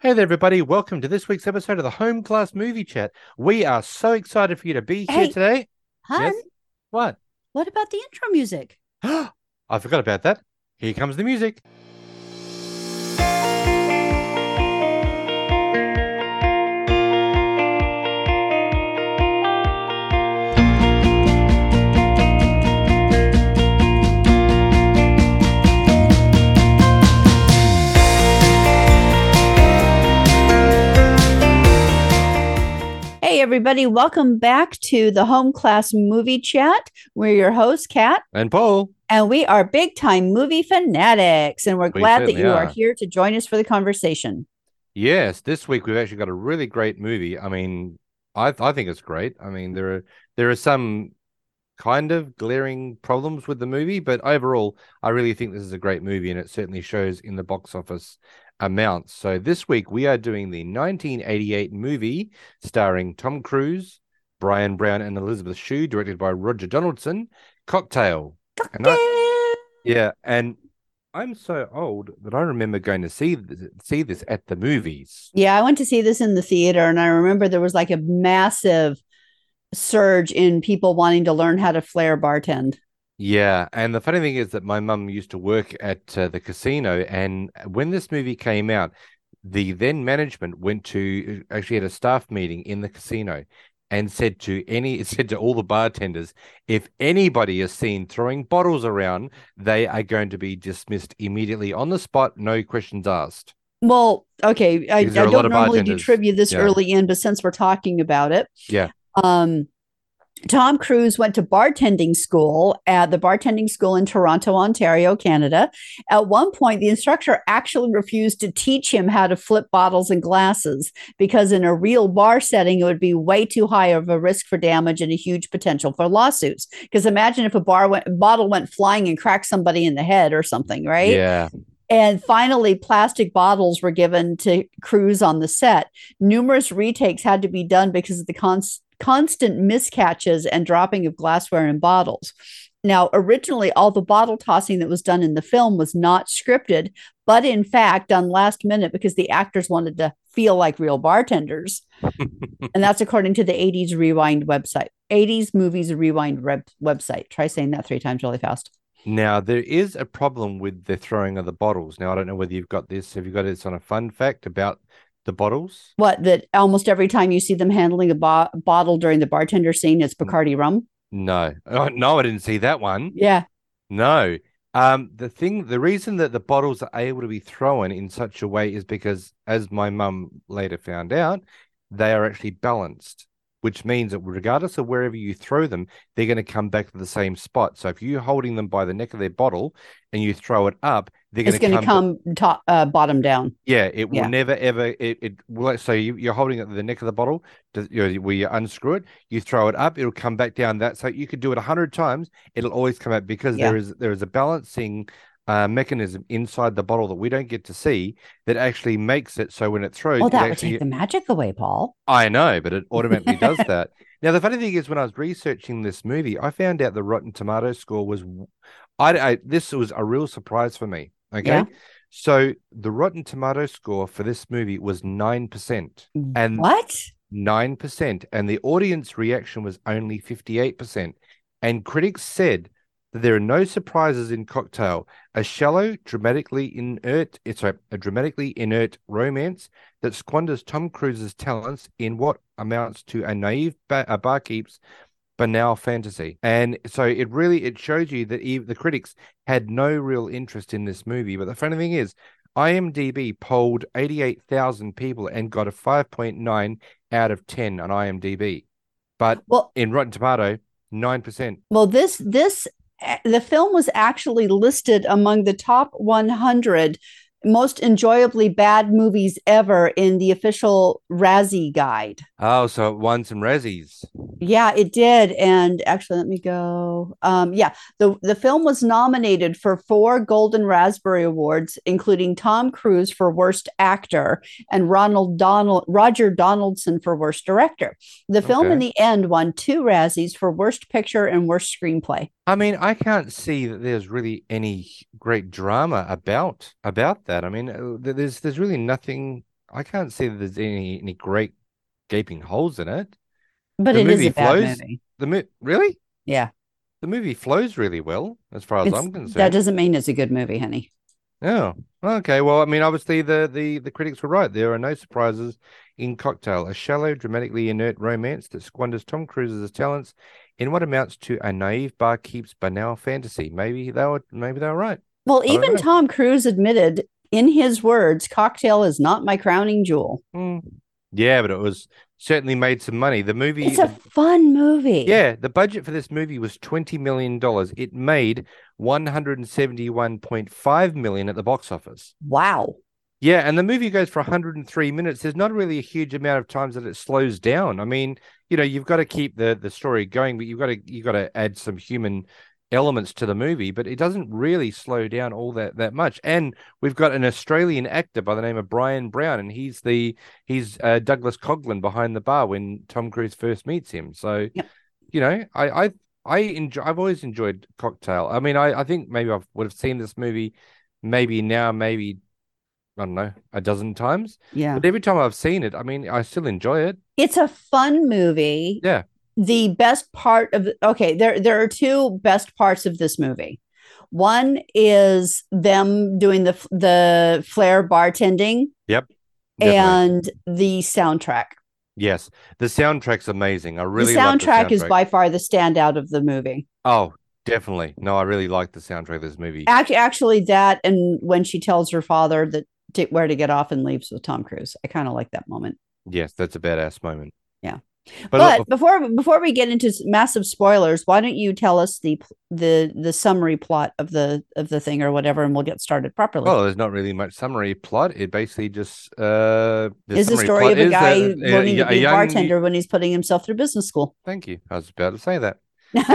Hey there, everybody. Welcome to this week's episode of the Home Class Movie Chat. We are so excited for you to be here Hey, today. hon, Yes? What? what about the intro music? I forgot about that. Here comes the music. Hey, everybody, welcome back to the Home Class Movie Chat. We're your host, Kat, And Paul, and we are big time movie fanatics, and we're we glad that certainly you are are. here to join us for the conversation. Yes, this week we've actually got a really great movie. I think it's great. There are some kind of glaring problems with the movie, but overall, I really think this is a great movie, and it certainly shows in the box office amounts. So this week we are doing the 1988 movie starring Tom Cruise, Brian Brown, and Elizabeth Shue, directed by Roger Donaldson, Cocktail. And I, Cocktail. yeah, and I'm so old that I remember going to see this at the movies. Yeah, I went to see this in the theater, and I remember there was like a massive surge in people wanting to learn how to flair bartend. Yeah, and the funny thing is that my mum used to work at the casino, and when this movie came out, the then management went to actually had a staff meeting in the casino and said to all the bartenders, if anybody is seen throwing bottles around, they are going to be dismissed immediately on the spot, no questions asked. Well, okay, I, Because there I are a lot don't of normally do bartenders. trivia this Yeah, early in, but since we're talking about it, yeah. um, Tom Cruise went to bartending school at the bartending school in Toronto, Ontario, Canada. At one point, the instructor actually refused to teach him how to flip bottles and glasses because, in a real bar setting, it would be way too high of a risk for damage and a huge potential for lawsuits. Because imagine if a bottle went flying and cracked somebody in the head or something, right? Yeah. And finally, plastic bottles were given to Cruise on the set. Numerous retakes had to be done because of the constant miscatches and dropping of glassware and bottles. Now, originally, all the bottle tossing that was done in the film was not scripted, but in fact done last minute because the actors wanted to feel like real bartenders. And that's according to the 80s Rewind website, 80s Movies Rewind website. Try saying that 3 times really fast. Now, there is a problem with the throwing of the bottles. Now, I don't know whether you've got this. Have you got this on a fun fact about the bottles? What, that almost every time you see them handling a bottle during the bartender scene, it's Bacardi rum? No. Oh, no, I didn't see that one. Yeah. No. The reason that the bottles are able to be thrown in such a way is because, as my mum later found out, they are actually balanced, which means that regardless of wherever you throw them, they're going to come back to the same spot. So if you're holding them by the neck of their bottle and you throw it up, they're It's going to going to come. come top, bottom down. Yeah, it will Yeah. never ever. It will. So you're holding it to the neck of the bottle. Where you unscrew it, you throw it up, it'll come back down. That so you could do it 100 times. It'll always come out because Yeah. there is a balancing mechanism inside the bottle that we don't get to see that actually makes it so when it throws, Oh, it that would take actually. the magic away, Paul. I know, but it automatically does that. Now the funny thing is, when I was researching this movie, I found out the Rotten Tomato score was. This was a real surprise for me. Yeah. Okay. So the Rotten Tomato score for this movie was 9%, and What? 9%, and the audience reaction was only 58%. And critics said that there are no surprises in Cocktail, a shallow, a dramatically inert romance that squanders Tom Cruise's talents in what amounts to a naive barkeep's banal fantasy. And so it shows you that the critics had no real interest in this movie. But the funny thing is, IMDb polled 88,000 people and got a 5.9 out of 10 on IMDb. But Well, in Rotten Tomato, 9%. the film was actually listed among the top 100 most enjoyably bad movies ever in the official Razzie guide. Oh, so it won some Razzies. Yeah, it did. And actually, let me go. Yeah, the film was nominated for 4 Golden Raspberry Awards, including Tom Cruise for Worst Actor and Roger Donaldson for Worst Director. The film, in Okay. the end, won 2 Razzies for Worst Picture and Worst Screenplay. I mean, I can't see that there's really any great drama about that. I mean, there's really nothing. I can't see that there's any great gaping holes in it. But The it is movie a bad flows. movie. Really? Yeah. The movie flows really well, as far as It's I'm that concerned. doesn't mean it's a good movie, honey. Oh, okay. Well, I mean, obviously the critics were right. There are no surprises in Cocktail, a shallow, dramatically inert romance that squanders Tom Cruise's talents in what amounts to a naive barkeep's banal fantasy. Maybe they were right. Well, I don't even know. Tom Cruise admitted in his words, Cocktail is not my crowning jewel. Hmm. Yeah, but it was certainly made some money. It's a fun movie. Yeah, the budget for this movie was $20 million. It made 171.5 million at the box office. Wow. Yeah, and the movie goes for 103 minutes. There's not really a huge amount of times that it slows down. I mean, you've got to keep the story going, but you've got to add some human elements to the movie, but it doesn't really slow down all that much. And we've got an Australian actor by the name of Brian Brown, and he's Douglas Coughlin behind the bar when Tom Cruise first meets him. So, Yep. I've always enjoyed Cocktail. I mean, I think maybe I would have seen this movie maybe I don't know, a dozen times. Yeah. But every time I've seen it, I mean, I still enjoy it. It's a fun movie. Yeah. The best part of okay, there are two best parts of this movie. One is them doing the flair bartending Yep. Definitely. and the soundtrack. Yes. The soundtrack's amazing. I The really love the soundtrack is soundtrack. by far the standout of the movie. Oh, definitely. No, I really like the soundtrack of this movie. Actually, that and when she tells her father that where to get off and leaves with Tom Cruise, I kind of like that moment. Yes, that's a badass moment. Yeah. But But before we get into massive spoilers, why don't you tell us the summary plot of the thing or whatever, and we'll get started properly. well, there's not really much summary plot. It basically just the Is the summary story plot of a is guy that learning to a be a young. bartender when he's putting himself through business school. Thank you. I was about to say that.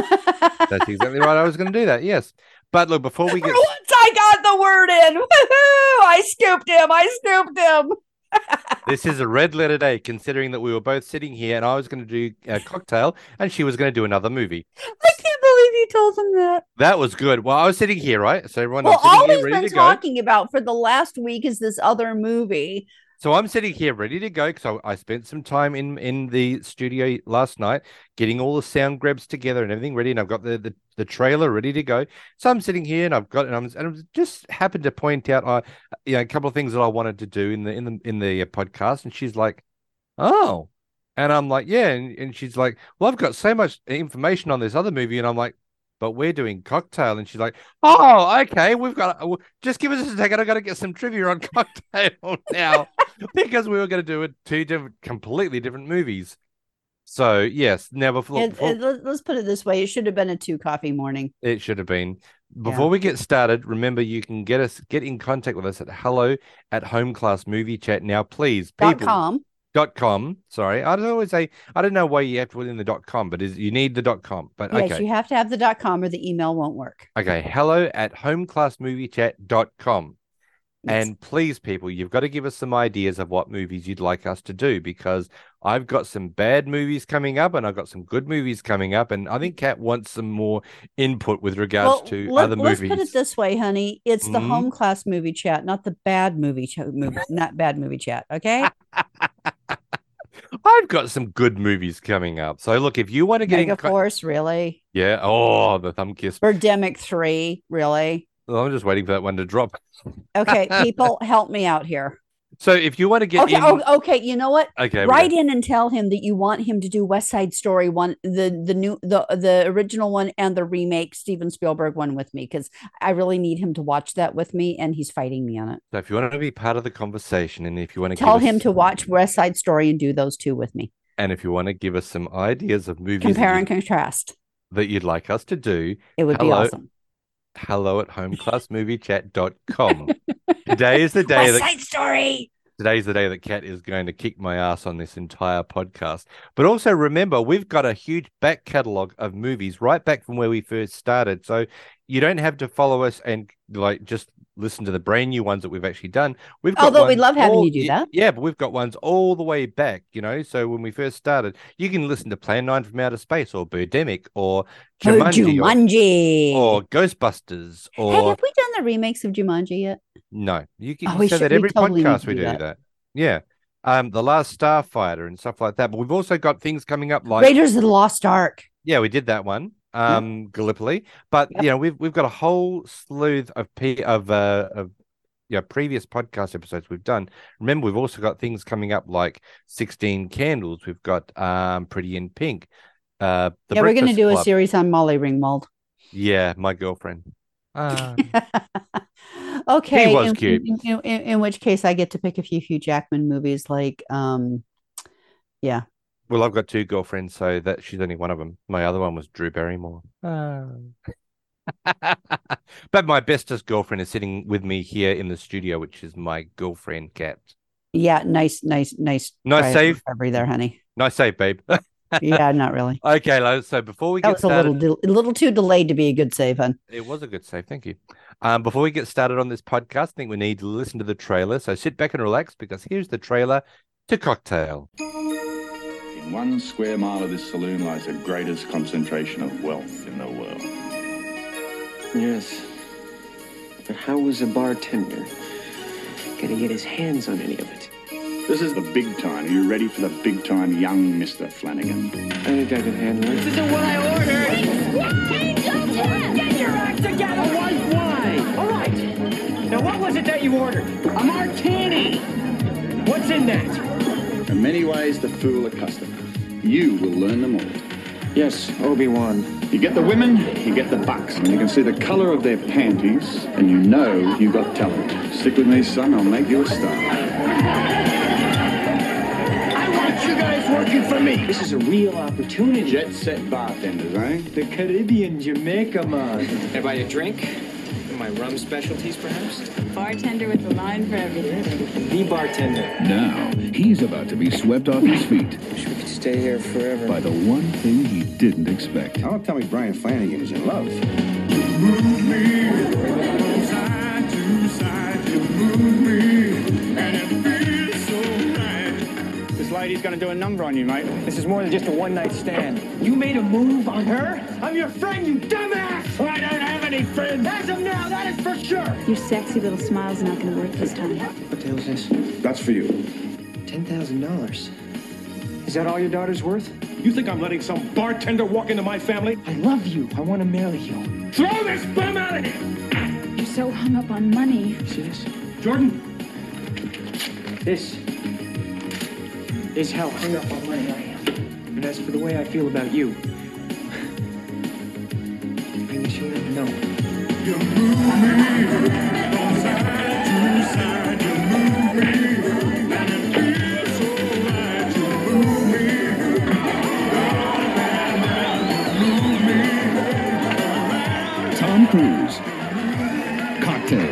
That's exactly right. I was going to do that. Yes. But look, before we get Once I got the word in, woo-hoo, I scooped him. I scooped him. This is a red letter day, considering that we were both sitting here and I was going to do a cocktail and she was going to do another movie. I can't believe you told him that. That was good. Well, I was sitting here, right? So everyone, Well, I'm sitting all here he's ready been to go. talking about for the last week is this other movie. So I'm sitting here ready to go because I spent some time in the studio last night getting all the sound grabs together and everything ready, and I've got the trailer ready to go. So I'm sitting here and I'm just happened to point out a couple of things that I wanted to do in the podcast, and she's like, "Oh," and I'm like, "Yeah," and she's like, "Well, I've got so much information on this other movie," and I'm like, "But we're doing Cocktail," and she's like, "Oh, okay, we've got just give us a second. I got to get some trivia on Cocktail now." Because we were going to do completely different movies. So yes, now Let's put it this way: it should have been a 2 coffee morning. it should have been. Before we get started, remember you can get in contact with us at hello@homeclassmoviechat. Now, please, people. .com. .com. Sorry, I don't always say I don't know why you have to put in the .com, but you need the .com. But Yes, okay, you have to have the .com or the email won't work. okay. hello@homeclassmoviechat.com. Yes. And please, people, you've got to give us some ideas of what movies you'd like us to do because I've got some bad movies coming up and I've got some good movies coming up. And I think Kat wants some more input with regards to other movies. Let's put it this way, honey. It's the Mhm. home class movie chat, not the bad movie not bad movie chat. Okay. I've got some good movies coming up. So look, if you want to get Megaforce, really? yeah. Oh, the thumb kiss. Birdemic 3, really? Well, I'm just waiting for that one to drop. Okay, people, help me out here. So if you want to get okay, you know what? Okay, write in and tell him that you want him to do West Side Story one, the original one and the remake Steven Spielberg one with me because I really need him to watch that with me and he's fighting me on it. So if you want to be part of the conversation and if you want to tell him to watch West Side Story and do those two with me. And if you want to give us some ideas of movies compare and contrast that you'd like us to do, it would be awesome. hello@homeclassmoviechat.com. Today is the day West Side Story. Today's the day that Kat is going to kick my ass on this entire podcast. But also remember, we've got a huge back catalogue of movies right back from where we first started. So you don't have to follow us and just listen to the brand new ones that we've actually done. We've got Although we love having you do that. Yeah, but we've got ones all the way back, So when we first started, you can listen to Plan 9 from Outer Space or Birdemic or Jumanji or Ghostbusters or... Hey, have we done the remakes of Jumanji yet? No. You can say that every podcast we do that. Yeah. The Last Starfighter and stuff like that. But we've also got things coming up like Raiders of the Lost Ark. yeah, we did that one. Yep. Gallipoli. But Yep. you know, we've got a whole slew of previous podcast episodes we've done. Remember, we've also got things coming up like 16 Candles. We've got Pretty in Pink. The Yeah, we're going to Breakfast do a Club. series on Molly Ringwald. Yeah, my girlfriend. Okay, He was cute. In which case I get to pick a few Hugh Jackman movies like yeah. Well, I've got two girlfriends, so that she's only one of them. My other one was Drew Barrymore. But my bestest girlfriend is sitting with me here in the studio, which is my girlfriend, Kat. Yeah, nice Nice save. recovery there, honey. Nice save, babe. Yeah, not really. Okay, Lo, so before we That get was started, a little too delayed to be a good save, hon. it was a good save. Thank you. Before we get started on this podcast, I think we need to listen to the trailer. So sit back and relax because here's the trailer to Cocktail. In 1 square mile of this saloon lies the greatest concentration of wealth in the world. Yes. But how was a bartender gonna get his hands on any of it? This is the big time. Are you ready for the big time, young Mr. Flanagan? I think I can handle it. This isn't what I ordered! Get your act together! Why? All right. Now, what was it that you ordered? A martini! What's in that? In many ways, to fool a customer. You will learn them all. Yes, Obi-Wan. You get the women, you get the bucks. And you can see the color of their panties, and you know you've got talent. Stick with me, son. I'll make you a star. I want you guys working for me! This is a real opportunity. Jet set bartenders, eh? The Caribbean Jamaica, man. Can I buy you a drink? My rum specialties, perhaps? Bartender with a line for everything. The bartender. Now, he's about to be swept off his feet Wish we could stay here forever. by the one thing he didn't expect. Don't tell me Brian Flanagan is in love. This lady's gonna do a number on you, mate. This is more than just a one-night stand. You made a move on her? I'm your friend, you dumbass! I don't have any friends! As of now, that is for sure! Your sexy little smile's not going to work this time. What the hell is this? That's for you. $10,000. Is that all your daughter's worth? You think I'm letting some bartender walk into my family? I love you. I want to marry you. Throw this bum out of here! You're so hung up on money. See this? Jordan, This is how hung up on money I am. And as for the way I feel about you, I guess you'll never know. Tom Cruise. Cocktail.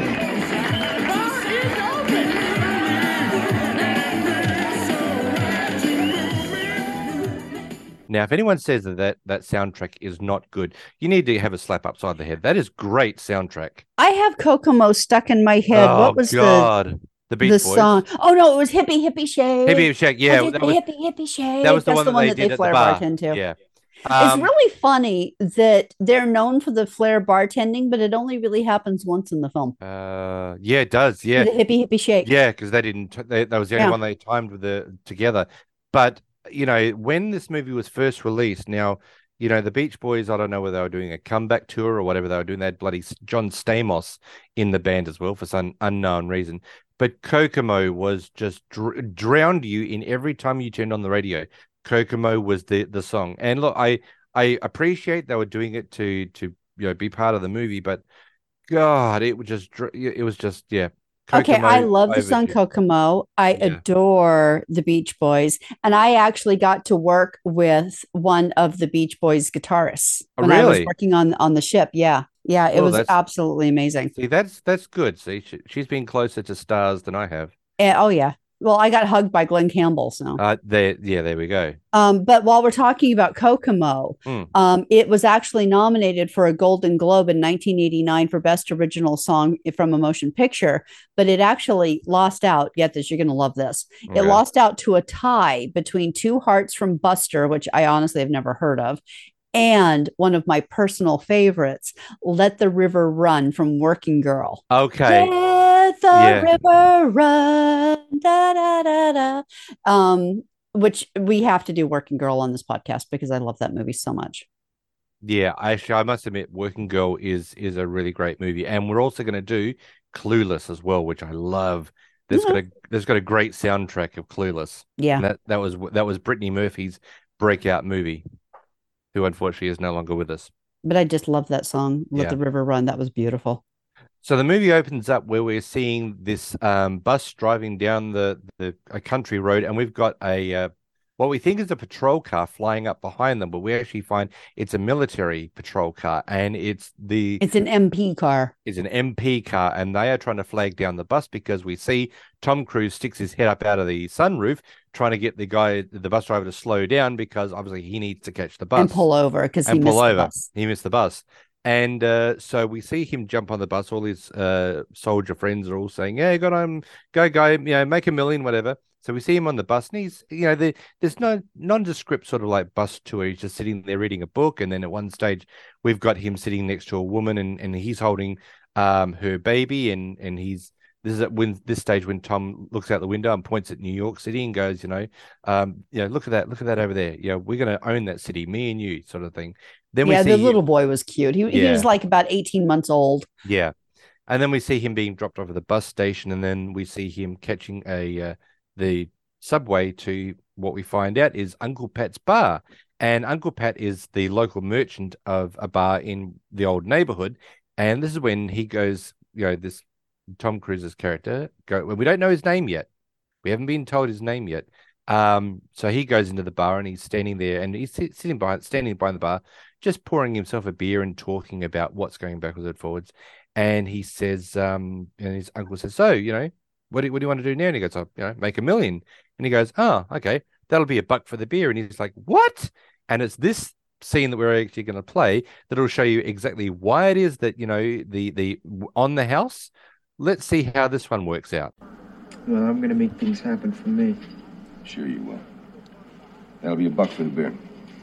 Now, if anyone says that soundtrack is not good, you need to have a slap upside the head. That is great soundtrack. I have Kokomo stuck in my head. Oh, What was God. The Beach the Boys. song? Oh no, it was Hippie Hippie Shake. Hippie Shake, yeah. I did That the was, Hippie Hippie Shake. that was the That's one that they did at the Flair bar. bartend to. Yeah. It's really funny that they're known for the Flair bartending, but it only really happens once in the film. Yeah, it does. Yeah. The Hippie Hippie Shake. Yeah, because they didn't. That was the only Yeah. one they timed with together. But you know, when this movie was first released, now you know the Beach Boys. I don't know whether they were doing a comeback tour or whatever they were doing. They had bloody John Stamos in the band as well for some unknown reason. But Kokomo was just drowned you in every time you turned on the radio. Kokomo was the song, and look, I appreciate they were doing it to be part of the movie, but God, it was just yeah. Okay, Kokomo I love the song overdue. Kokomo. I Yeah. adore the Beach Boys. And I actually got to work with one of the Beach Boys guitarists Oh, when I was really? working on the ship. Yeah. Yeah, it Oh, was that's- absolutely amazing. See, that's good. See, she's been closer to stars than I have. Oh yeah. Well, I got hugged by Glenn Campbell, so. There we go. But while we're talking about Kokomo, Mm. it was actually nominated for a Golden Globe in 1989 for Best Original Song from a Motion Picture, but it actually lost out. Get this, you're going to love this. It Okay. lost out to a tie between Two Hearts from Buster, which I honestly have never heard of, and one of my personal favorites, Let the River Run from Working Girl. Okay. Let Let the Yeah. river run, da da da da. Which we have to do Working Girl on this podcast because I love that movie so much. Yeah, actually, I must admit, Working Girl is a really great movie, and we're also going to do Clueless as well, which I love. There's got a great soundtrack of Clueless. Yeah. And that was Brittany Murphy's breakout movie, who unfortunately is no longer with us. But I just love that song, Let the River Run. That was beautiful. So the movie opens up where we're seeing this bus driving down a country road, and we've got a what we think is a patrol car flying up behind them, but we actually find it's a military patrol car, and it's an MP car. It's an MP car, and they are trying to flag down the bus because we see Tom Cruise sticks his head up out of the sunroof, trying to get the bus driver to slow down because obviously he needs to catch the bus and pull over because he missed the bus. He missed the bus. And so we see him jump on the bus. All his soldier friends are all saying, "Yeah, go on, go, guy, make $1 million, whatever." So we see him on the bus, and he's, there's no nondescript sort of like bus tour. He's just sitting there reading a book, and then at one stage we've got him sitting next to a woman, and he's holding her baby, and this is at this stage when Tom looks out the window and points at New York City and goes, look at that over there. We're going to own that city, me and you, sort of thing. Then the little boy was cute. He was like about 18 months old. Yeah. And then we see him being dropped off at the bus station, and then we see him catching the subway to what we find out is Uncle Pat's bar. And Uncle Pat is the local merchant of a bar in the old neighborhood. And this is when he goes, this Tom Cruise's character, we don't know his name yet. We haven't been told his name yet. So he goes into the bar and he's standing there, and he's standing behind the bar, just pouring himself a beer and talking about what's going backwards and forwards. And he says, and his uncle says, "So, what do you want to do now?" And he goes, "Oh, make $1 million." And he goes, "Oh, okay, that'll be $1 for the beer." And he's like, "What?" And it's this scene that we're actually going to play that'll show you exactly why it is that the on the house. Let's see how this one works out. Well, I'm going to make things happen for me. Sure you will. That'll be $1 for the beer.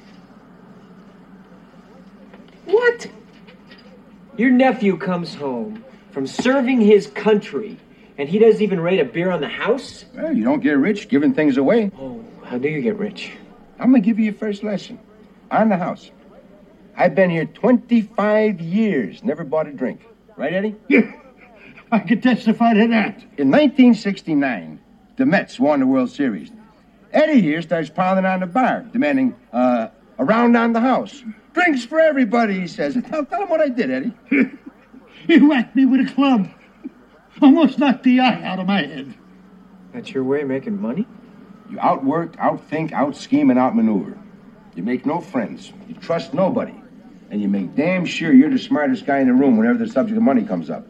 What? Your nephew comes home from serving his country, and he doesn't even rate a beer on the house? Well, you don't get rich giving things away. Oh, how do you get rich? I'm going to give you your first lesson. On the house. I've been here 25 years, never bought a drink. Right, Eddie? Yeah, I can testify to that. In 1969, the Mets won the World Series. Eddie here starts pounding on the bar, demanding a round on the house. "Drinks for everybody," he says. Tell him what I did, Eddie. He whacked me with a club. Almost knocked the eye out of my head. That's your way of making money? You outwork, outthink, outscheme, and outmaneuver. You make no friends. You trust nobody. And you make damn sure you're the smartest guy in the room whenever the subject of money comes up.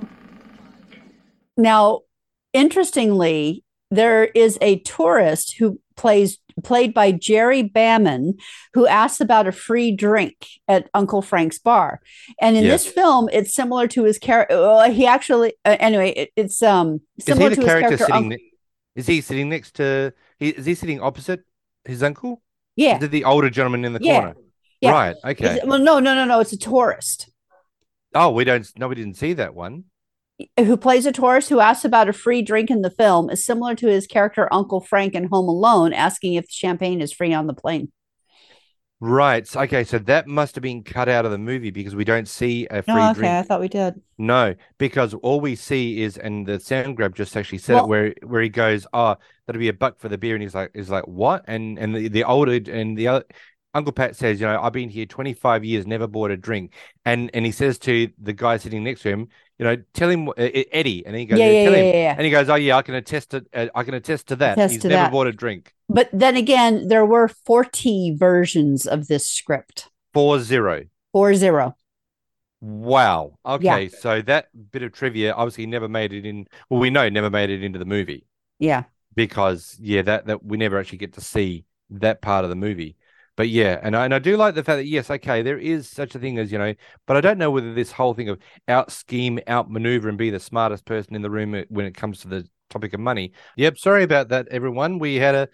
Now, interestingly, there is a tourist who played by Jerry Baman, who asks about a free drink at Uncle Frank's bar. And in this film, it's similar to his character. He actually, anyway, it's similar to his character. Is he sitting next to? Is he sitting opposite his uncle? Yeah, the older gentleman in the corner. Yeah. Right. Okay. No. It's a tourist. Oh, we didn't see that one. Who plays a tourist who asks about a free drink in the film is similar to his character Uncle Frank in Home Alone, asking if champagne is free on the plane. Right. Okay. So that must have been cut out of the movie because we don't see a free drink. Okay, I thought we did. No, because all we see is, and the sound grab just actually said it, where he goes, "Oh, that'll be $1 for the beer," and he's like, "What?" And the older and the other. Uncle Pat says, "I've been here 25 years, never bought a drink." And he says to the guy sitting next to him, tell him, Eddie. And he goes, Yeah. And he goes, "Oh, yeah, I can attest to that. He's never bought a drink." But then again, there were 40 versions of this script. 40. 40. Wow. Okay. Yeah. So that bit of trivia obviously never made it in. Well, we know it never made it into the movie. Yeah. Because, that we never actually get to see that part of the movie. But yeah, and I do like the fact that, yes, okay, there is such a thing as, but I don't know whether this whole thing of out-scheme, out-maneuver and be the smartest person in the room when it comes to the topic of money. Yep, sorry about that, everyone. We had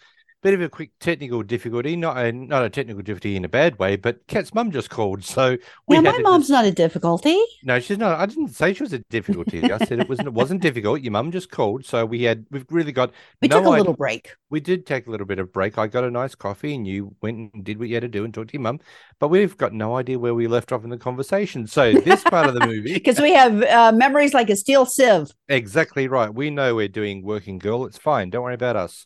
bit of a quick technical difficulty, not a technical difficulty in a bad way, but Kat's mum just called, so we Yeah, had my to mom's just, not a difficulty. no, she's not. I didn't say she was a difficulty. I said it wasn't difficult. Your mum just called, so we've really got We no took a idea. little break. We did take a little bit of break. I got a nice coffee, and you went and did what you had to do and talked to your mum. But we've got no idea where we left off in the conversation. So this part of the movie, Because we have memories like a steel sieve. exactly right. We know we're doing Working Girl. It's fine. Don't worry about us.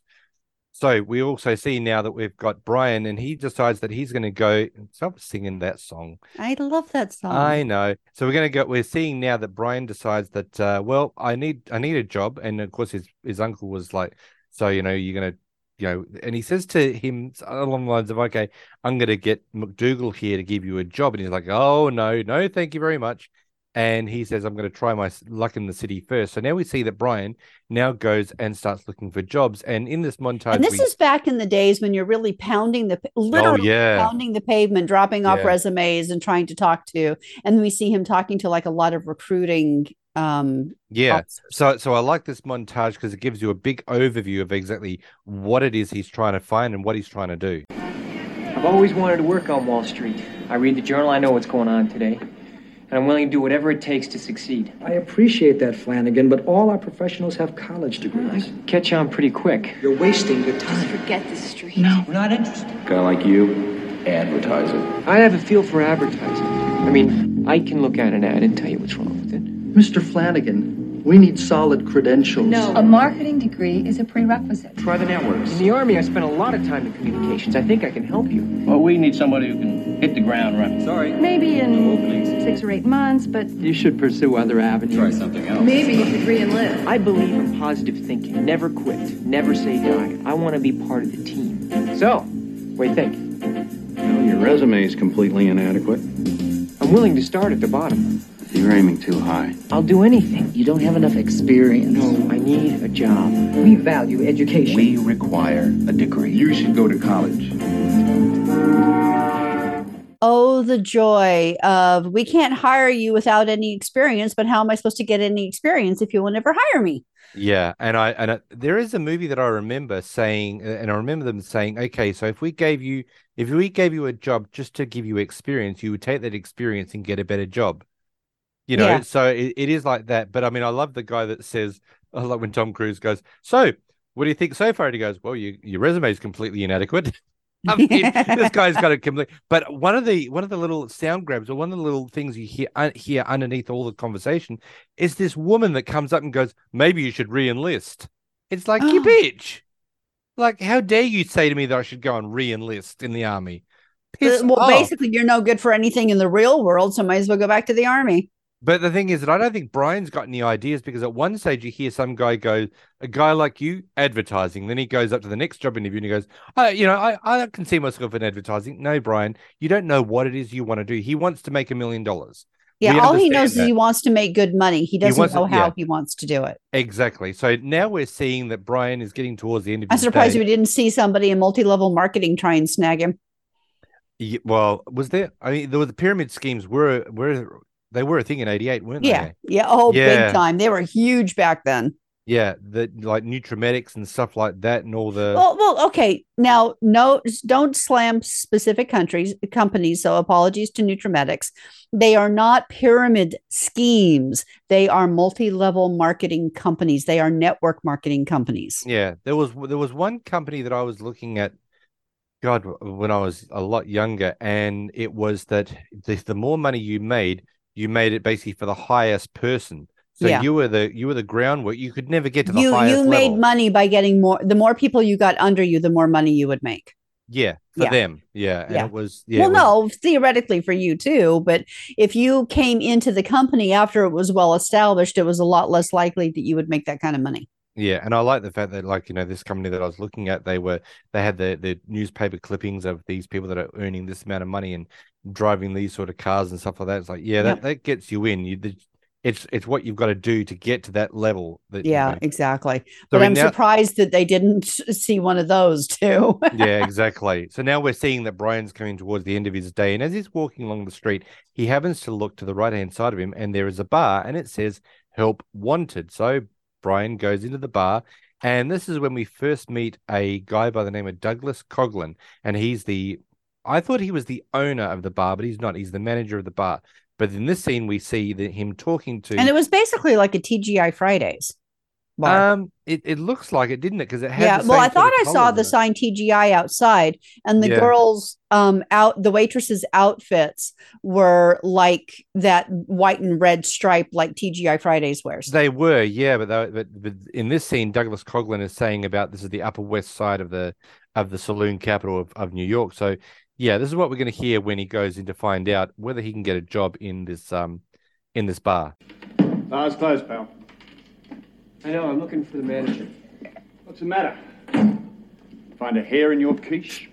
So we also see now that we've got Brian, and he decides that he's going to go. Stop singing that song. I love that song. I know. So we're going to go. We're seeing now that Brian decides that, well, I need a job, and of course his uncle was like, so you're going to, and he says to him along the lines of, okay, I'm going to get McDougal here to give you a job, and he's like, oh no, thank you very much. And he says, I'm going to try my luck in the city first. So now we see that Brian now goes and starts looking for jobs. And in this montage, and this is back in the days when you're really literally pounding the pavement, dropping off resumes and trying to talk to. And we see him talking to like a lot of recruiting. Officers. So I like this montage because it gives you a big overview of exactly what it is he's trying to find and what he's trying to do. I've always wanted to work on Wall Street. I read the journal, I know what's going on today. And I'm willing to do whatever it takes to succeed. I appreciate that, Flanagan, but all our professionals have college degrees. I catch on pretty quick. You're wasting your time. Forget the street. No. We're not interested. A guy like you, advertising. I have a feel for advertising. I mean, I can look at an ad and tell you what's wrong with it. Mr. Flanagan, we need solid credentials. No, a marketing degree is a prerequisite. Try the networks. In the Army, I spent a lot of time in communications. I think I can help you. Well, we need somebody who can hit the ground running. Sorry. Maybe in 6 or 8 months, but You should pursue other avenues. Try something else. maybe you could re-enlist. I believe in positive thinking. Never quit. Never say die. I want to be part of the team. So, what do you think? Well, your resume is completely inadequate. I'm willing to start at the bottom. You're aiming too high. I'll do anything. You don't have enough experience. No, I need a job. We value education. We require a degree. You should go to college. Oh, the joy of we can't hire you without any experience, but how am I supposed to get any experience if you will never hire me? Yeah, and there is a movie that I remember saying, and I remember them saying, okay, so if we gave you a job just to give you experience, you would take that experience and get a better job. Yeah. So it is like that. But I mean, I love the guy that says, I love when Tom Cruise goes, so what do you think so far? And he goes, well, your resume is completely inadequate. I mean, this guy's got a complete. But one of the little sound grabs, or one of the little things you hear underneath all the conversation, is this woman that comes up and goes, maybe you should re-enlist. It's like, you bitch. Like, how dare you say to me that I should go and re-enlist in the army? Piss Well, off. basically, you're no good for anything in the real world, so might as well go back to the army. But the thing is that I don't think Brian's got any ideas, because at one stage you hear some guy go, a guy like you, advertising. Then he goes up to the next job interview and he goes, I can see myself in advertising. No, Brian, you don't know what it is you want to do. He wants to make $1 million. Yeah, We all he understand knows is that. he wants to make good money. He doesn't wants know to- how yeah. he wants to do it. Exactly. So now we're seeing that Brian is getting towards the end of I'm his surprised day. we didn't see somebody in multi-level marketing try and snag him. Yeah, well, was there? I mean, there were the pyramid schemes were they were a thing in '88, weren't they? Yeah. Oh, Yeah. big time. They were huge back then. Yeah, the like Nutramedics and stuff like that, and all the. Well, okay. Now, no, don't slam specific companies. So apologies to Nutramedics. They are not pyramid schemes. They are multi-level marketing companies. They are network marketing companies. Yeah, there was one company that I was looking at, God, when I was a lot younger, and it was that the more money you made it basically for the highest person. So Yeah. you were the groundwork. You could never get to the You highest level. made money by getting more. The more people you got under you, the more money you would make. Yeah, for Yeah. them. Yeah, and Yeah. it was. Well, no, theoretically for you too, but if you came into the company after it was well established, it was a lot less likely that you would make that kind of money. Yeah, and I like the fact that, like, this company that I was looking at, they had the newspaper clippings of these people that are earning this amount of money and driving these sort of cars and stuff like that. It's like, yeah, that gets you in. It's what you've got to do to get to that level. Yeah, exactly. But I'm surprised that they didn't see one of those too. Yeah, exactly. So now we're seeing that Brian's coming towards the end of his day, and as he's walking along the street, he happens to look to the right-hand side of him, and there is a bar, and it says "Help Wanted." So Brian goes into the bar. And this is when we first meet a guy by the name of Douglas Coughlin, and I thought he was the owner of the bar, but he's not. He's the manager of the bar. But in this scene, we see him talking to, and it was basically like a TGI Fridays bar. It looks like it, didn't it? Because it had the Well, same I thought I sort of saw colours the in it. sign TGI outside, and the girls the waitresses' outfits were like that white and red stripe like TGI Fridays wears. They were, yeah, but in this scene, Douglas Coughlin is saying about this is the Upper West Side of the saloon capital of New York. So yeah, this is what we're going to hear when he goes in to find out whether he can get a job in this bar. Bar's closed, pal. I know, I'm looking for the manager. What's the matter? Find a hair in your quiche?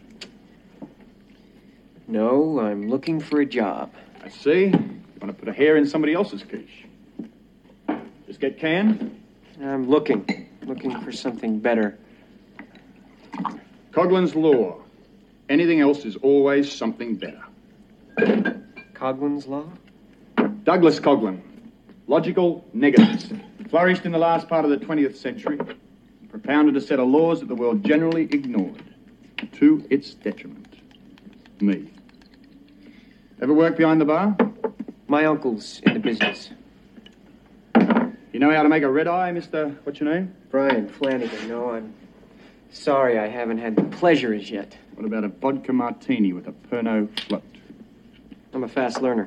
No, I'm looking for a job. I see. You want to put a hair in somebody else's quiche. Just get canned? I'm looking for something better. Coughlin's Law. Anything else is always something better. Coughlin's Law? Douglas Coughlin. Logical negatives. Flourished in the last part of the 20th century. Propounded a set of laws that the world generally ignored. To its detriment. Me. Ever work behind the bar? My uncle's in the business. You know how to make a red eye, Mr. What's your name? Brian Flanagan. No, I'm sorry I haven't had the pleasure as yet. What about a vodka martini with a Pernod float? I'm a fast learner.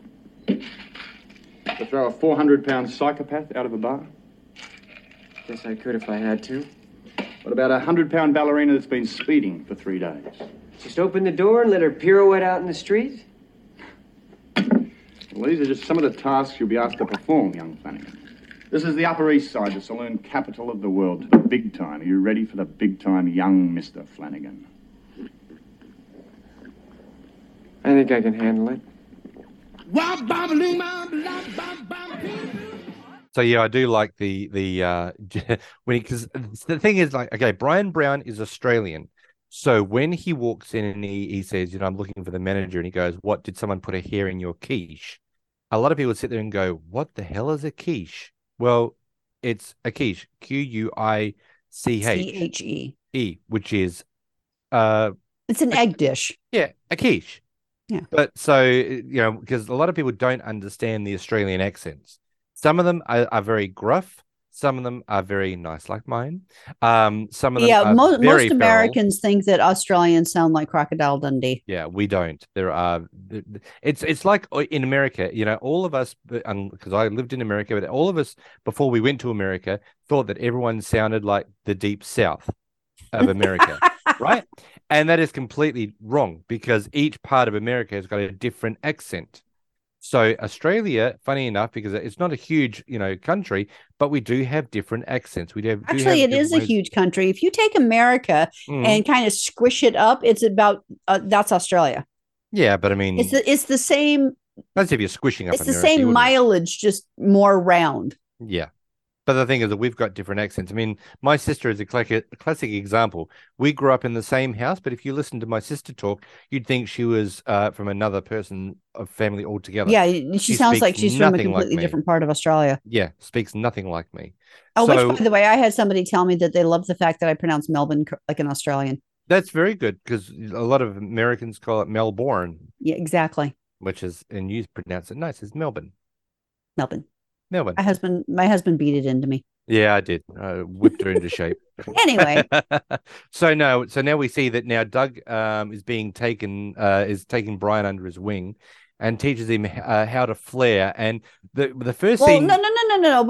To throw a 400-pound psychopath out of a bar? Guess I could if I had to. What about a 100-pound ballerina that's been speeding for 3 days? Just open the door and let her pirouette out in the street? Well, these are just some of the tasks you'll be asked to perform, young Flanagan. This is the Upper East Side, the saloon capital of the world. The big time. Are you ready for the big time, young Mr. Flanagan? I think I can handle it. So yeah, I do like the when because the thing is, like, okay, Brian Brown is Australian, so when he walks in and he says, I'm looking for the manager, and he goes, "What, did someone put a hair in your quiche?" A lot of people sit there and go, "What the hell is a quiche?" Well, it's a quiche, Quiche, which is it's an egg dish. Yeah, a quiche. Yeah. But so, because a lot of people don't understand the Australian accents. Some of them are very gruff. Some of them are very nice, like mine. Some of them are most very Americans think that Australians sound like Crocodile Dundee. Yeah, we don't. There are. It's like in America, all of us, because I lived in America, but all of us before we went to America thought that everyone sounded like the Deep South of America, right? And that is completely wrong because each part of America has got a different accent. So Australia, funny enough, because it's not a huge, country, but we do have different accents. Actually, it is a huge country. If you take America and kind of squish it up, it's about that's Australia. Yeah, but I mean, it's the same. That's if you're squishing up. It's America, the same mileage, just more round. Yeah. But the thing is that we've got different accents. I mean, my sister is a classic example. We grew up in the same house, but if you listen to my sister talk, you'd think she was from another person of family altogether. Yeah, she sounds like she's from a completely different part of Australia. Yeah, speaks nothing like me. Oh, which, by the way, I had somebody tell me that they love the fact that I pronounce Melbourne like an Australian. That's very good because a lot of Americans call it Melbourne. Yeah, exactly. Which is, and you pronounce it nice, it's Melbourne. Melbourne. Melbourne. My husband beat it into me. Yeah, I did. I whipped her into shape. Anyway. So now we see that now Doug is taking Brian under his wing and teaches him how to flare. And the first scene. No.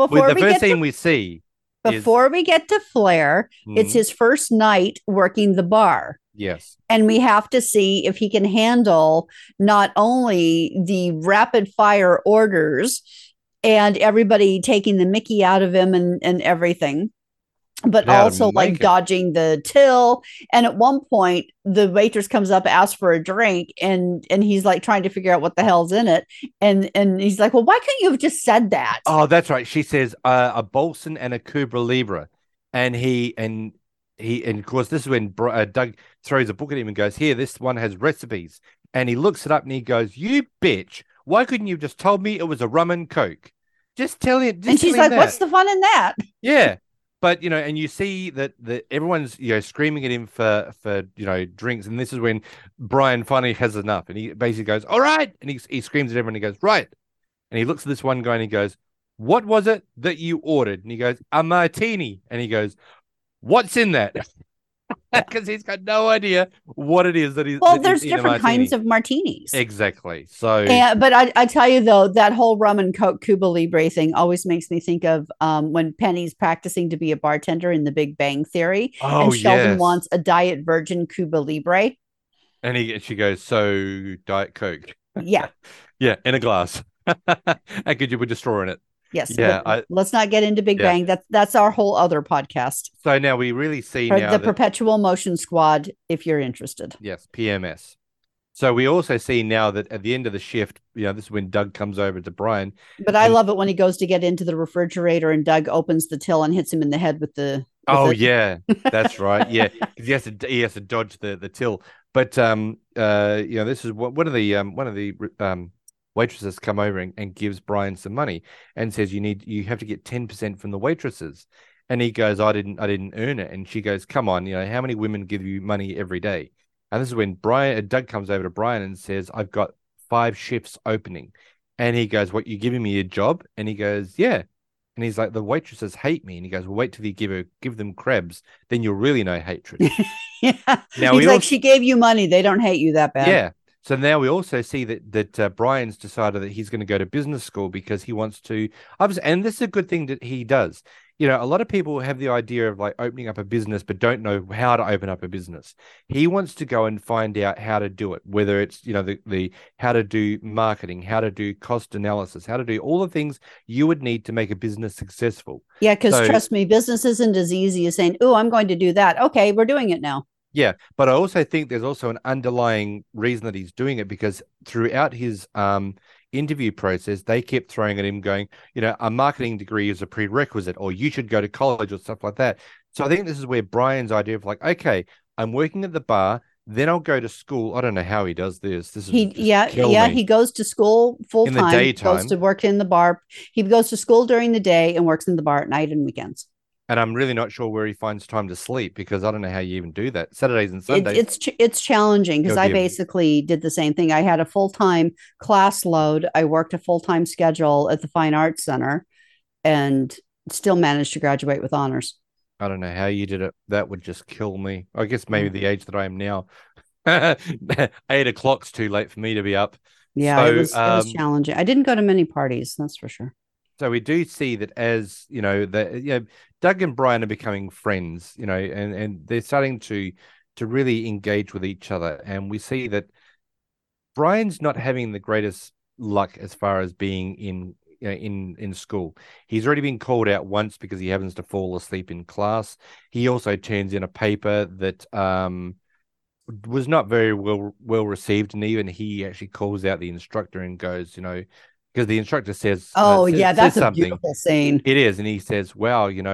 Before we get to flare, it's his first night working the bar. Yes. And we have to see if he can handle not only the rapid fire orders and everybody taking the mickey out of him and everything, but also like dodging the till. And at one point, the waitress comes up, asks for a drink, and he's like trying to figure out what the hell's in it. And he's like, well, why couldn't you have just said that? Oh, that's right. She says a Bolson and a Cuba Libre. And of course, this is when Doug throws a book at him and goes, here, this one has recipes. And he looks it up and he goes, you bitch. Why couldn't you have just told me it was a rum and Coke? Just tell it. And she's like, what's the fun in that? Yeah. But and you see that everyone's screaming at him for drinks, and this is when Brian finally has enough, and he basically goes, "All right," and he screams at everyone. And he goes, "Right," and he looks at this one guy and he goes, "What was it that you ordered?" And he goes, "A martini," and he goes, "What's in that?" Because he's got no idea what it is that he's. Well, there's different kinds of martinis. Exactly. So, yeah, but I tell you though, that whole rum and coke Cuba Libre thing always makes me think of when Penny's practicing to be a bartender in The Big Bang Theory, and Sheldon wants a Diet Virgin Cuba Libre, and she goes, "So Diet Coke." Yeah. Yeah, in a glass. And could you put a straw in it? Yes. Yeah. Let's not get into Big Bang. That's our whole other podcast. So now we really see the Perpetual Motion Squad, if you're interested. Yes, PMS. So we also see now that at the end of the shift, this is when Doug comes over to Brian. But I love it when he goes to get into the refrigerator and Doug opens the till and hits him in the head with the. Yeah, that's right. Yeah, because he has to dodge the till. But this is one of the waitresses come over and gives Brian some money and says you have to get 10% from the waitresses, and he goes, I didn't earn it, and she goes, come on, how many women give you money every day? And this is when Doug comes over to Brian and says, I've got 5 shifts opening, and he goes, what, you giving me a job? And he goes, yeah. And he's like, the waitresses hate me. And he goes, well, wait till you give them crabs, then you'll really know hatred. Yeah. Now he's like, she gave you money, they don't hate you that bad. Yeah. So now we also see that Brian's decided that he's going to go to business school because he wants to. And this is a good thing that he does. A lot of people have the idea of like opening up a business, but don't know how to open up a business. He wants to go and find out how to do it, whether it's, the how to do marketing, how to do cost analysis, how to do all the things you would need to make a business successful. Yeah, because trust me, business isn't as easy as saying, oh, I'm going to do that. Okay, we're doing it now. Yeah, but I also think there's also an underlying reason that he's doing it, because throughout his interview process, they kept throwing at him going, a marketing degree is a prerequisite, or you should go to college or stuff like that. So I think this is where Brian's idea of like, okay, I'm working at the bar, then I'll go to school. I don't know how he does this. He goes to school full time. In the daytime. Goes to work in the bar. He goes to school during the day and works in the bar at night and weekends. And I'm really not sure where he finds time to sleep, because I don't know how you even do that. Saturdays and Sundays. It's challenging, because I basically did the same thing. I had a full-time class load. I worked a full-time schedule at the Fine Arts Center and still managed to graduate with honors. I don't know how you did it. That would just kill me. I guess maybe the age that I am now. 8 o'clock's too late for me to be up. Yeah, so, it was challenging. I didn't go to many parties, that's for sure. So we do see that as Doug and Brian are becoming friends, and they're starting to really engage with each other. And we see that Brian's not having the greatest luck as far as being in school. He's already been called out once because he happens to fall asleep in class. He also turns in a paper that was not very well received, and even he actually calls out the instructor and goes, because the instructor says, that's a beautiful scene. It is. And he says, wow, you've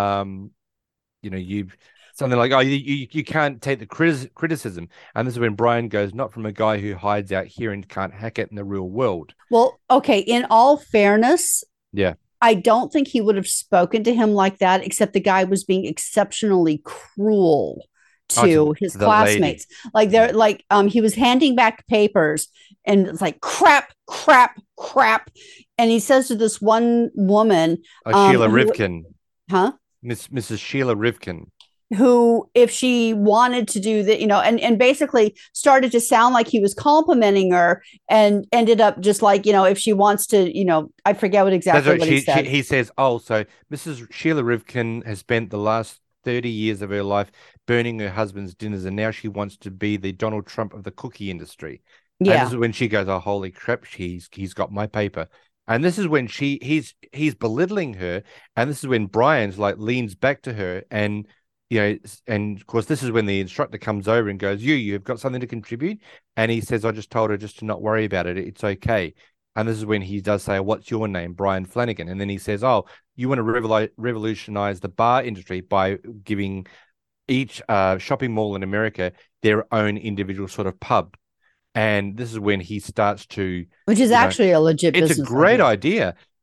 something like, oh, you can't take the criticism. And this is when Brian goes, not from a guy who hides out here and can't hack it in the real world. Well, okay. In all fairness, yeah, I don't think he would have spoken to him like that, except the guy was being exceptionally cruel to his classmates. Lady. Like they're like, he was handing back papers and it's like crap. And he says to this one woman, Sheila Rivkin. Huh? Mrs. Sheila Rivkin. Who, if she wanted to do that, and basically started to sound like he was complimenting her, and ended up just like, if she wants to, I forget what he said. He says, oh, so Mrs. Sheila Rivkin has spent the last 30 years of her life burning her husband's dinners, and now she wants to be the Donald Trump of the cookie industry. Yeah. And this is when she goes, oh, holy crap, he's got my paper. And this is when he's belittling her. And this is when Brian's like leans back to her, and and of course, this is when the instructor comes over and goes, you've got something to contribute. And he says, I just told her just to not worry about it. It's okay. And this is when he does say, what's your name? Brian Flanagan. And then he says, oh, you want to revolutionize the bar industry by giving each shopping mall in America their own individual sort of pub. And this is when he starts to... Which is actually a legit business idea.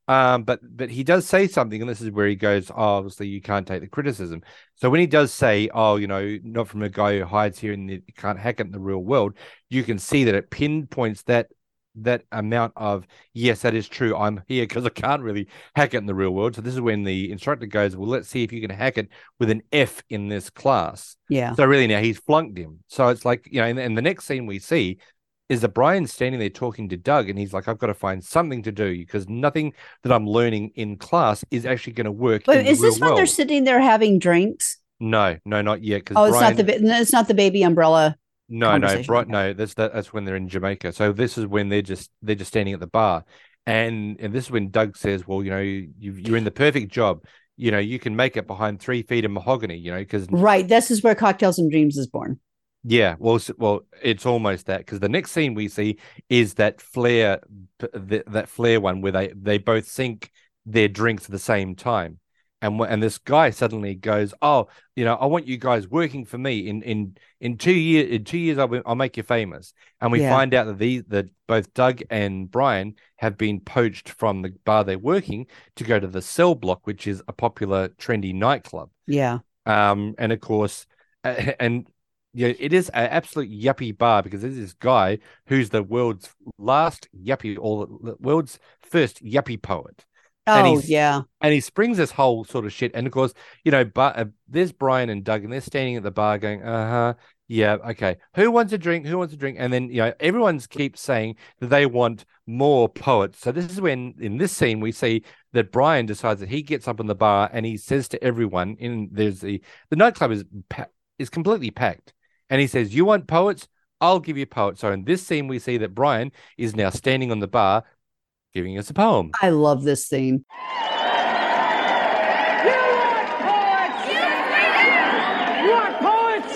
But he does say something, and this is where he goes, oh, obviously you can't take the criticism. So when he does say, oh, not from a guy who hides here and you can't hack it in the real world, you can see that it pinpoints that amount of, yes, that is true. I'm here because I can't really hack it in the real world. So this is when the instructor goes, well, let's see if you can hack it with an F in this class. Yeah. So really now he's flunked him. So it's like, in the next scene we see is that Brian's standing there talking to Doug, and he's like, I've got to find something to do because nothing that I'm learning in class is actually going to work. But is this when they're sitting there having drinks? No, not yet. Oh, it's not the baby umbrella. No, that's when they're in Jamaica. So this is when they're just standing at the bar, and this is when Doug says, well, you're in the perfect job. You can make it behind 3 feet of mahogany. Because right, this is where Cocktails and Dreams is born. Yeah, well, it's almost that, because the next scene we see is that flare one where they both sink their drinks at the same time, and this guy suddenly goes, oh, I want you guys working for me in 2 years. In 2 years, I'll make you famous. And we find out that both Doug and Brian have been poached from the bar they're working to go to the Cell Block, which is a popular trendy nightclub. Yeah. And of course, it is an absolute yuppie bar, because there's this guy who's the world's last yuppie, or the world's first yuppie poet. Oh, yeah. And he springs this whole sort of shit. And of course, there's Brian and Doug, and they're standing at the bar going, yeah, okay. Who wants a drink? Who wants a drink? And then, everyone keeps saying that they want more poets. So this is when, in this scene, we see that Brian decides that he gets up in the bar and he says to everyone, the nightclub is completely packed. And he says, you want poets? I'll give you poets. So in this scene, we see that Brian is now standing on the bar giving us a poem. I love this scene. You want poets?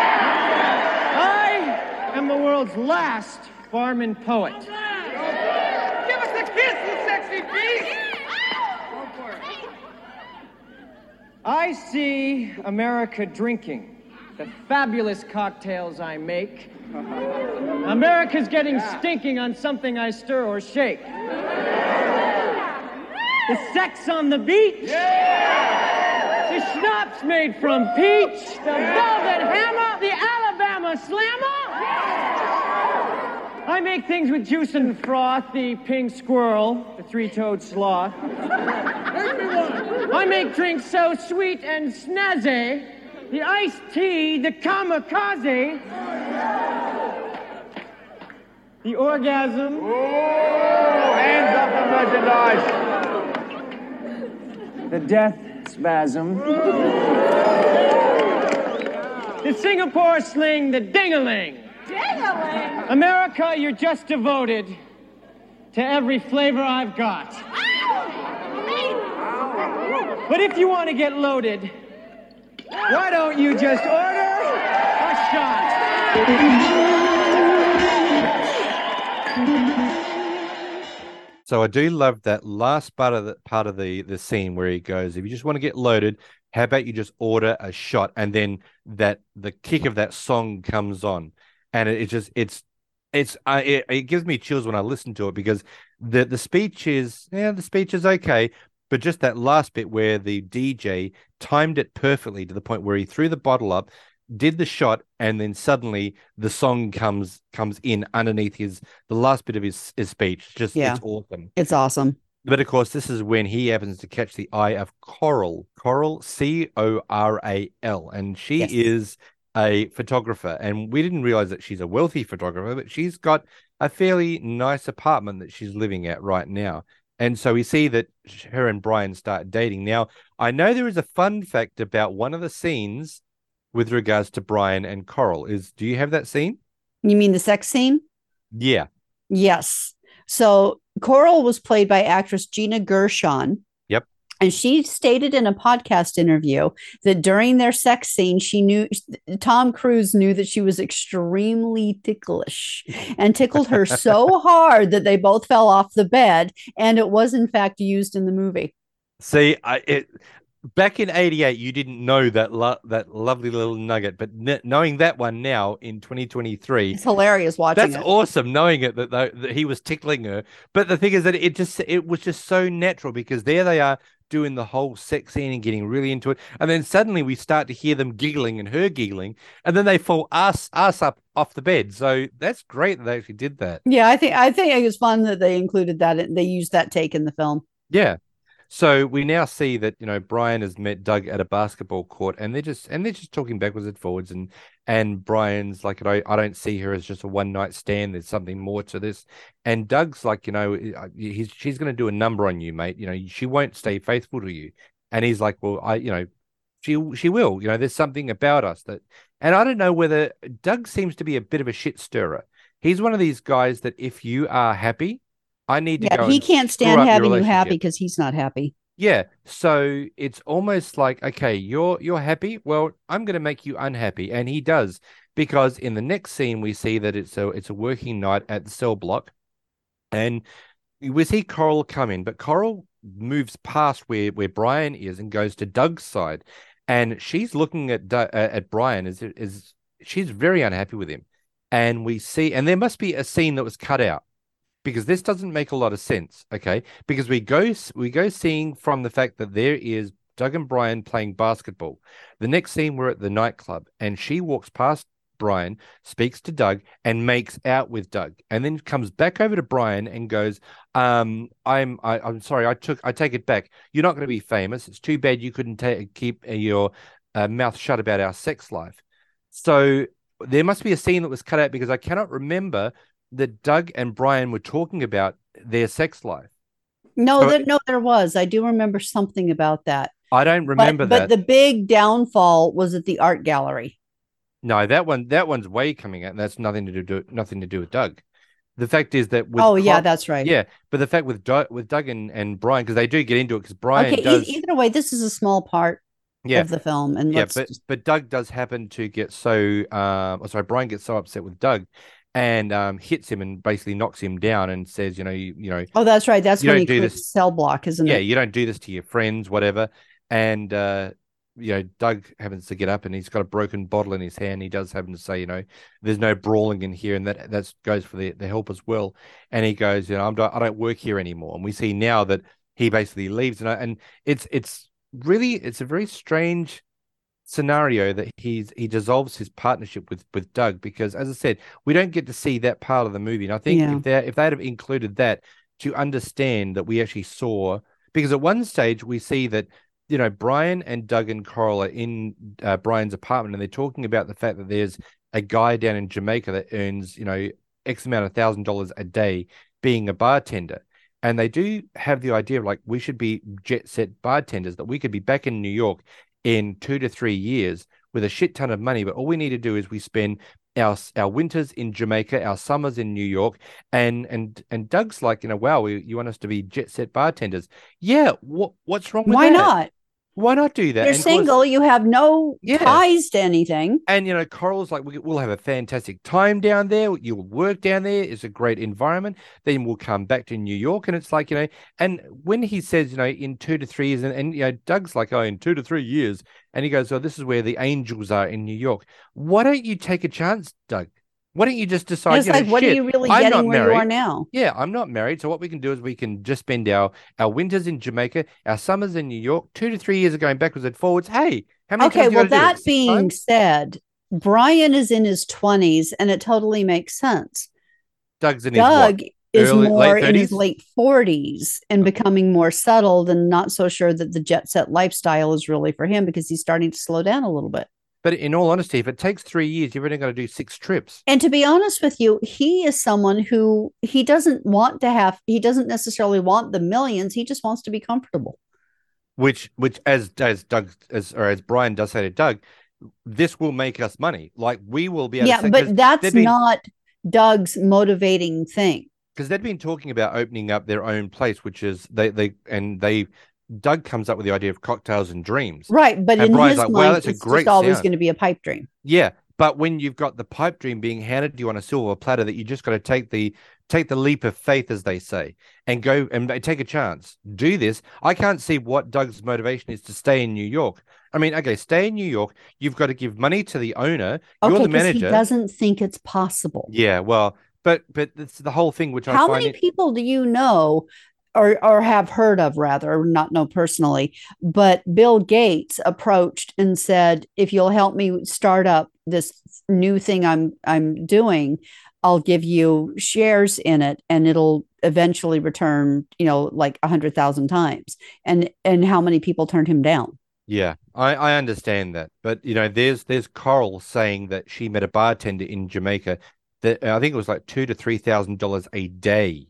I am the world's last farming poet. Give us a kiss, you sexy beast! I see America drinking the fabulous cocktails I make. America's getting stinking on something I stir or shake. The sex on the beach. The schnapps made from peach. The velvet hammer. The Alabama slammer. I make things with juice and froth. The pink squirrel. The three-toed sloth. I make drinks so sweet and snazzy. The iced tea, the kamikaze, the orgasm. Oh, hands up the merchandise. The death spasm. The Singapore sling, the ding-a-ling. Ding-a-ling? America, you're just devoted to every flavor I've got. But if you want to get loaded, why don't you just order a shot? So I do love that last part of the scene where he goes, if you just want to get loaded, how about you just order a shot? And then the kick of that song comes on, and it gives me chills when I listen to it, because the speech is okay. But just that last bit where the DJ timed it perfectly to the point where he threw the bottle up, did the shot, and then suddenly the song comes in underneath the last bit of his speech. It's awesome. It's awesome. But of course, this is when he happens to catch the eye of Coral, Coral, Coral, and she is a photographer. And we didn't realize that she's a wealthy photographer, but she's got a fairly nice apartment that she's living at right now. And so we see that her and Brian start dating. Now, I know there is a fun fact about one of the scenes with regards to Brian and Coral. Do you have that scene? You mean the sex scene? Yeah. Yes. So Coral was played by actress Gina Gershon. Yep. And she stated in a podcast interview that during their sex scene, Tom Cruise knew that she was extremely ticklish and tickled her so hard that they both fell off the bed. And it was, in fact, used in the movie. See, back in '88, you didn't know that that lovely little nugget, but knowing that one now in 2023, It's hilarious watching that's it. awesome. Knowing it that he was tickling her, but the thing is that it was just so natural because there they are doing the whole sex scene and getting really into it, and then suddenly we start to hear them giggling and her giggling, and then they fall ass up off the bed. So that's great that they actually did that. Yeah, I think it was fun that they included that. They used that take in the film. Yeah. So we now see that, Brian has met Doug at a basketball court and they're just talking backwards and forwards and Brian's like, I don't see her as just a one night stand. There's something more to this. And Doug's like, she's going to do a number on you, mate. She won't stay faithful to you. And he's like, well, she will, there's something about us and I don't know whether Doug seems to be a bit of a shit stirrer. He's one of these guys that if you are happy, I need to go. He can't stand having you happy because he's not happy. Yeah. So it's almost like, okay, you're happy. Well, I'm going to make you unhappy. And he does, because in the next scene, we see that it's a working night at the cell block. And we see Coral come in, but Coral moves past where Brian is and goes to Doug's side. And she's looking at Brian as she's very unhappy with him. And we see, and there must be a scene that was cut out, because this doesn't make a lot of sense, okay? Because we go seeing from the fact that there is Doug and Brian playing basketball. The next scene, we're at the nightclub, and she walks past Brian, speaks to Doug, and makes out with Doug, and then comes back over to Brian and goes, "I'm sorry, I take it back. You're not going to be famous. It's too bad you couldn't keep your mouth shut about our sex life." So there must be a scene that was cut out because I cannot remember that Doug and Brian were talking about their sex life. No, there was. I do remember something about that. I don't remember that. But the big downfall was at the art gallery. No, that one's way coming out, and that's nothing to do with Doug. The fact is that yeah, that's right. Yeah, but the fact with Doug and Brian, because they do get into it, because Brian does. Either way, this is a small part of the film, and but Doug does happen to get Brian gets so upset with Doug and hits him and basically knocks him down and says, Oh, that's right. That's when he quits cell block, isn't it? Yeah, you don't do this to your friends, whatever. And Doug happens to get up and he's got a broken bottle in his hand. He does happen to say, there's no brawling in here, and that goes for the help as well. And he goes, I don't work here anymore. And we see now that he basically leaves, and it's a very strange scenario that he dissolves his partnership with Doug, because, as I said, we don't get to see that part of the movie. And I think if they'd have included that to understand that we actually saw, because at one stage we see that Brian and Doug and Coral are in Brian's apartment, and they're talking about the fact that there's a guy down in Jamaica that earns X amount of $1,000 a day being a bartender. And they do have the idea of, like, we should be jet set bartenders, that we could be back in New York in 2 to 3 years with a shit ton of money, but all we need to do is we spend our winters in Jamaica, our summers in New York, and Doug's like, wow, you want us to be jet set bartenders? Yeah, what's wrong with that? Why not? Why not do that? You're single. You have no ties to anything. And, Coral's like, we'll have a fantastic time down there. You'll work down there. It's a great environment. Then we'll come back to New York. And it's like, and when he says, in 2 to 3 years, and Doug's like, oh, in 2 to 3 years. And he goes, oh, this is where the angels are in New York. Why don't you take a chance, Doug? Why don't you just decide? It's like, what are you really getting where you are now? Yeah, I'm not married. So what we can do is we can just spend our winters in Jamaica, our summers in New York. 2 to 3 years are going backwards and forwards. Hey, how many times? Okay, well, that being said, Brian is in his 20s, and it totally makes sense. Doug is more in his late 40s and becoming more settled, and not so sure that the jet set lifestyle is really for him, because he's starting to slow down a little bit. But in all honesty, if it takes 3 years, you've only got to do 6 trips. And to be honest with you, he is someone who he doesn't necessarily want the millions. He just wants to be comfortable. Which as Brian does say to Doug, this will make us money. Like, we will be able to say, but that's not Doug's motivating thing. Because they'd been talking about opening up their own place, which is Doug comes up with the idea of Cocktails and Dreams. Right, but and in Brian's his like, mind, that's it's a great just always sound. going to be a pipe dream. Yeah, But when you've got the pipe dream being handed to you on a silver platter, that you just got to take the leap of faith, as they say, and go and take a chance. Do this. I can't see what Doug's motivation is to stay in New York. I mean, okay, stay in New York. You've got to give money to the owner. You're the manager. He doesn't think it's possible. Yeah, well, but it's the whole thing, which How many people do you know, or have heard of, rather, not know personally, but Bill Gates approached and said, if you'll help me start up this new thing I'm doing, I'll give you shares in it and it'll eventually return, like 100,000 times. And how many people turned him down? Yeah, I understand that. But, there's Coral saying that she met a bartender in Jamaica that I think it was like $2,000 to $3,000 a day.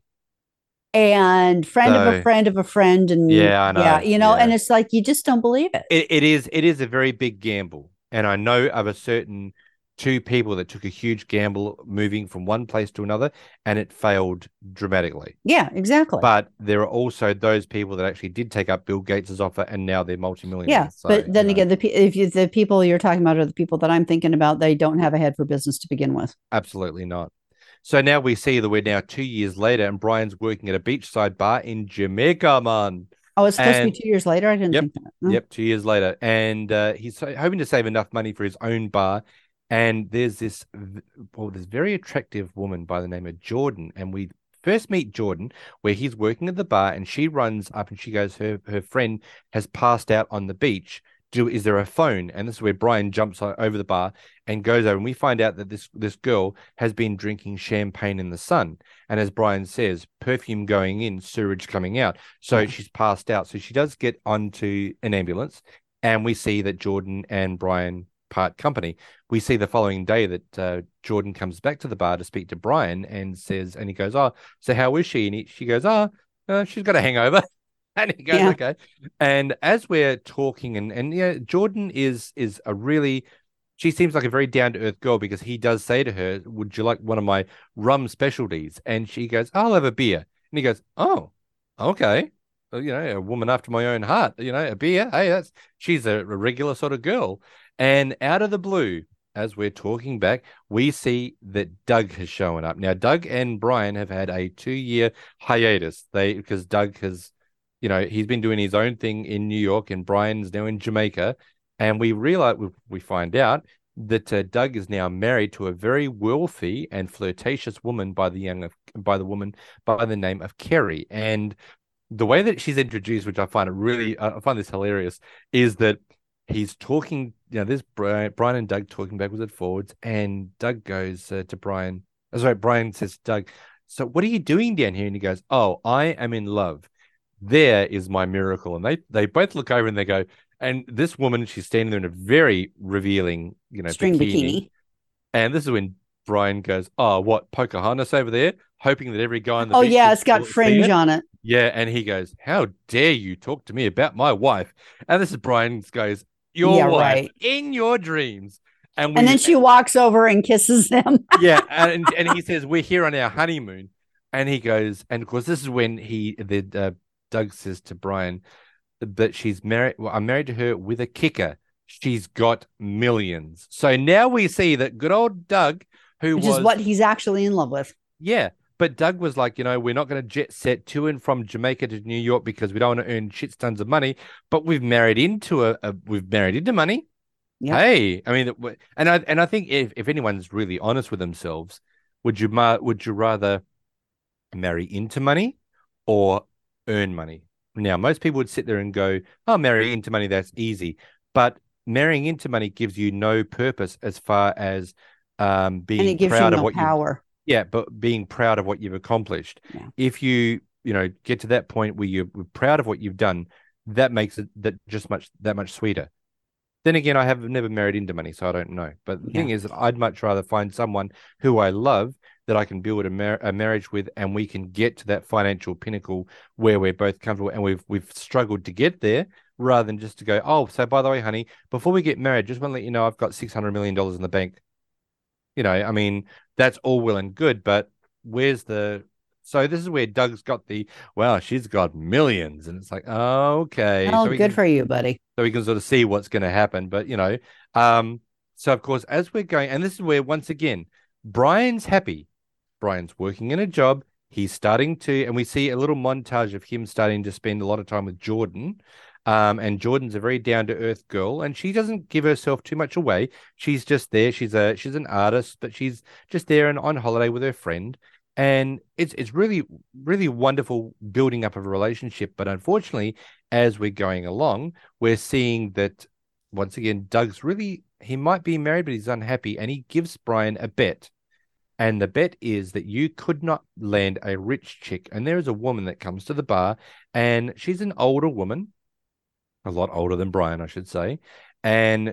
And friend of a friend of a friend. And yeah, I know. Yeah, and it's like, you just don't believe it. It is a very big gamble. And I know of a certain two people that took a huge gamble moving from one place to another, and it failed dramatically. Yeah, exactly. But there are also those people that actually did take up Bill Gates's offer, and now they're multimillionaires. Yeah, so, but then again, the people you're talking about are the people that I'm thinking about. They don't have a head for business to begin with. Absolutely not. So now we see that we're now 2 years later, and Brian's working at a beachside bar in Jamaica, man. Oh, it's supposed to be 2 years later? I didn't think that. Oh. Yep, 2 years later. And he's hoping to save enough money for his own bar. And there's this very attractive woman by the name of Jordan. And we first meet Jordan where he's working at the bar, and she runs up and she goes, her friend has passed out on the beach. Is there a phone? And this is where Brian jumps over the bar and goes over, and we find out that this girl has been drinking champagne in the sun. And as Brian says, perfume going in, sewage coming out. So she's passed out. So she does get onto an ambulance, and we see that Jordan and Brian part company. We see the following day that Jordan comes back to the bar to speak to Brian and says, and he goes, "Oh, so how is she?" And she goes, she's got a hangover." And he goes, "Okay." And as we're talking, and Jordan is a really, she seems like a very down to earth girl, because he does say to her, "Would you like one of my rum specialties?" And she goes, "I'll have a beer." And he goes, "Oh, okay." A woman after my own heart, a beer. Hey, she's a regular sort of girl. And out of the blue, as we're talking back, we see that Doug has shown up. Now, Doug and Brian have had a 2-year hiatus. Because Doug has, he's been doing his own thing in New York, and Brian's now in Jamaica. And we find out that Doug is now married to a very wealthy and flirtatious woman by the name of Kerry. And the way that she's introduced, which I find I find this hilarious, is that he's talking, there's Brian and Doug talking backwards and forwards, and Doug goes to Brian. Brian says to Doug, "So what are you doing down here?" And he goes, "Oh, I am in love. There is my miracle." And they both look over and they go, and this woman, she's standing there in a very revealing, string bikini. And this is when Brian goes, "Oh, what, Pocahontas over there?" Hoping that every guy on the beach it's got fringe on it. Yeah, and he goes, "How dare you talk to me about my wife?" And this is Brian goes, "Your wife, right, in your dreams." And then she walks over and kisses them. Yeah, and he says, "We're here on our honeymoon." And he goes, and of course, this is when Doug says to Brian that she's married. Well, I'm married to her with a kicker. She's got millions. So now we see that good old Doug, which is what he's actually in love with. Yeah. But Doug was like, we're not going to jet set to and from Jamaica to New York because we don't want to earn shit tons of money. But we've married into money. Yep. Hey, I mean, and I think if anyone's really honest with themselves, would you rather marry into money or earn money? Now, most people would sit there and go, "Oh, marry into money, that's easy." But marrying into money gives you no purpose as far as being proud of what power. Yeah, but being proud of what you've accomplished. Yeah. If you get to that point where you're proud of what you've done, that makes it that much sweeter. Then again, I have never married into money, so I don't know. But the thing is that I'd much rather find someone who I love, that I can build a marriage with, and we can get to that financial pinnacle where we're both comfortable, and we've struggled to get there, rather than just to go, "Oh, so by the way, honey, before we get married, just want to let you know I've got $600 million in the bank." I mean, that's all well and good, but where's so this is where Doug's got she's got millions, and it's like, okay. Oh, so good for you, buddy. So we can sort of see what's going to happen. But, So, of course, as we're going, and this is where, once again, Brian's happy. Brian's working in a job. He's starting to, and we see a little montage of him starting to spend a lot of time with Jordan. And Jordan's a very down-to-earth girl, and she doesn't give herself too much away. She's just there. She's an artist, but she's just there and on holiday with her friend. And it's really, really wonderful building up of a relationship. But unfortunately, as we're going along, we're seeing that once again, he might be married, but he's unhappy, and he gives Brian a bet. And the bet is that you could not land a rich chick. And there is a woman that comes to the bar, and she's an older woman, a lot older than Brian, I should say. And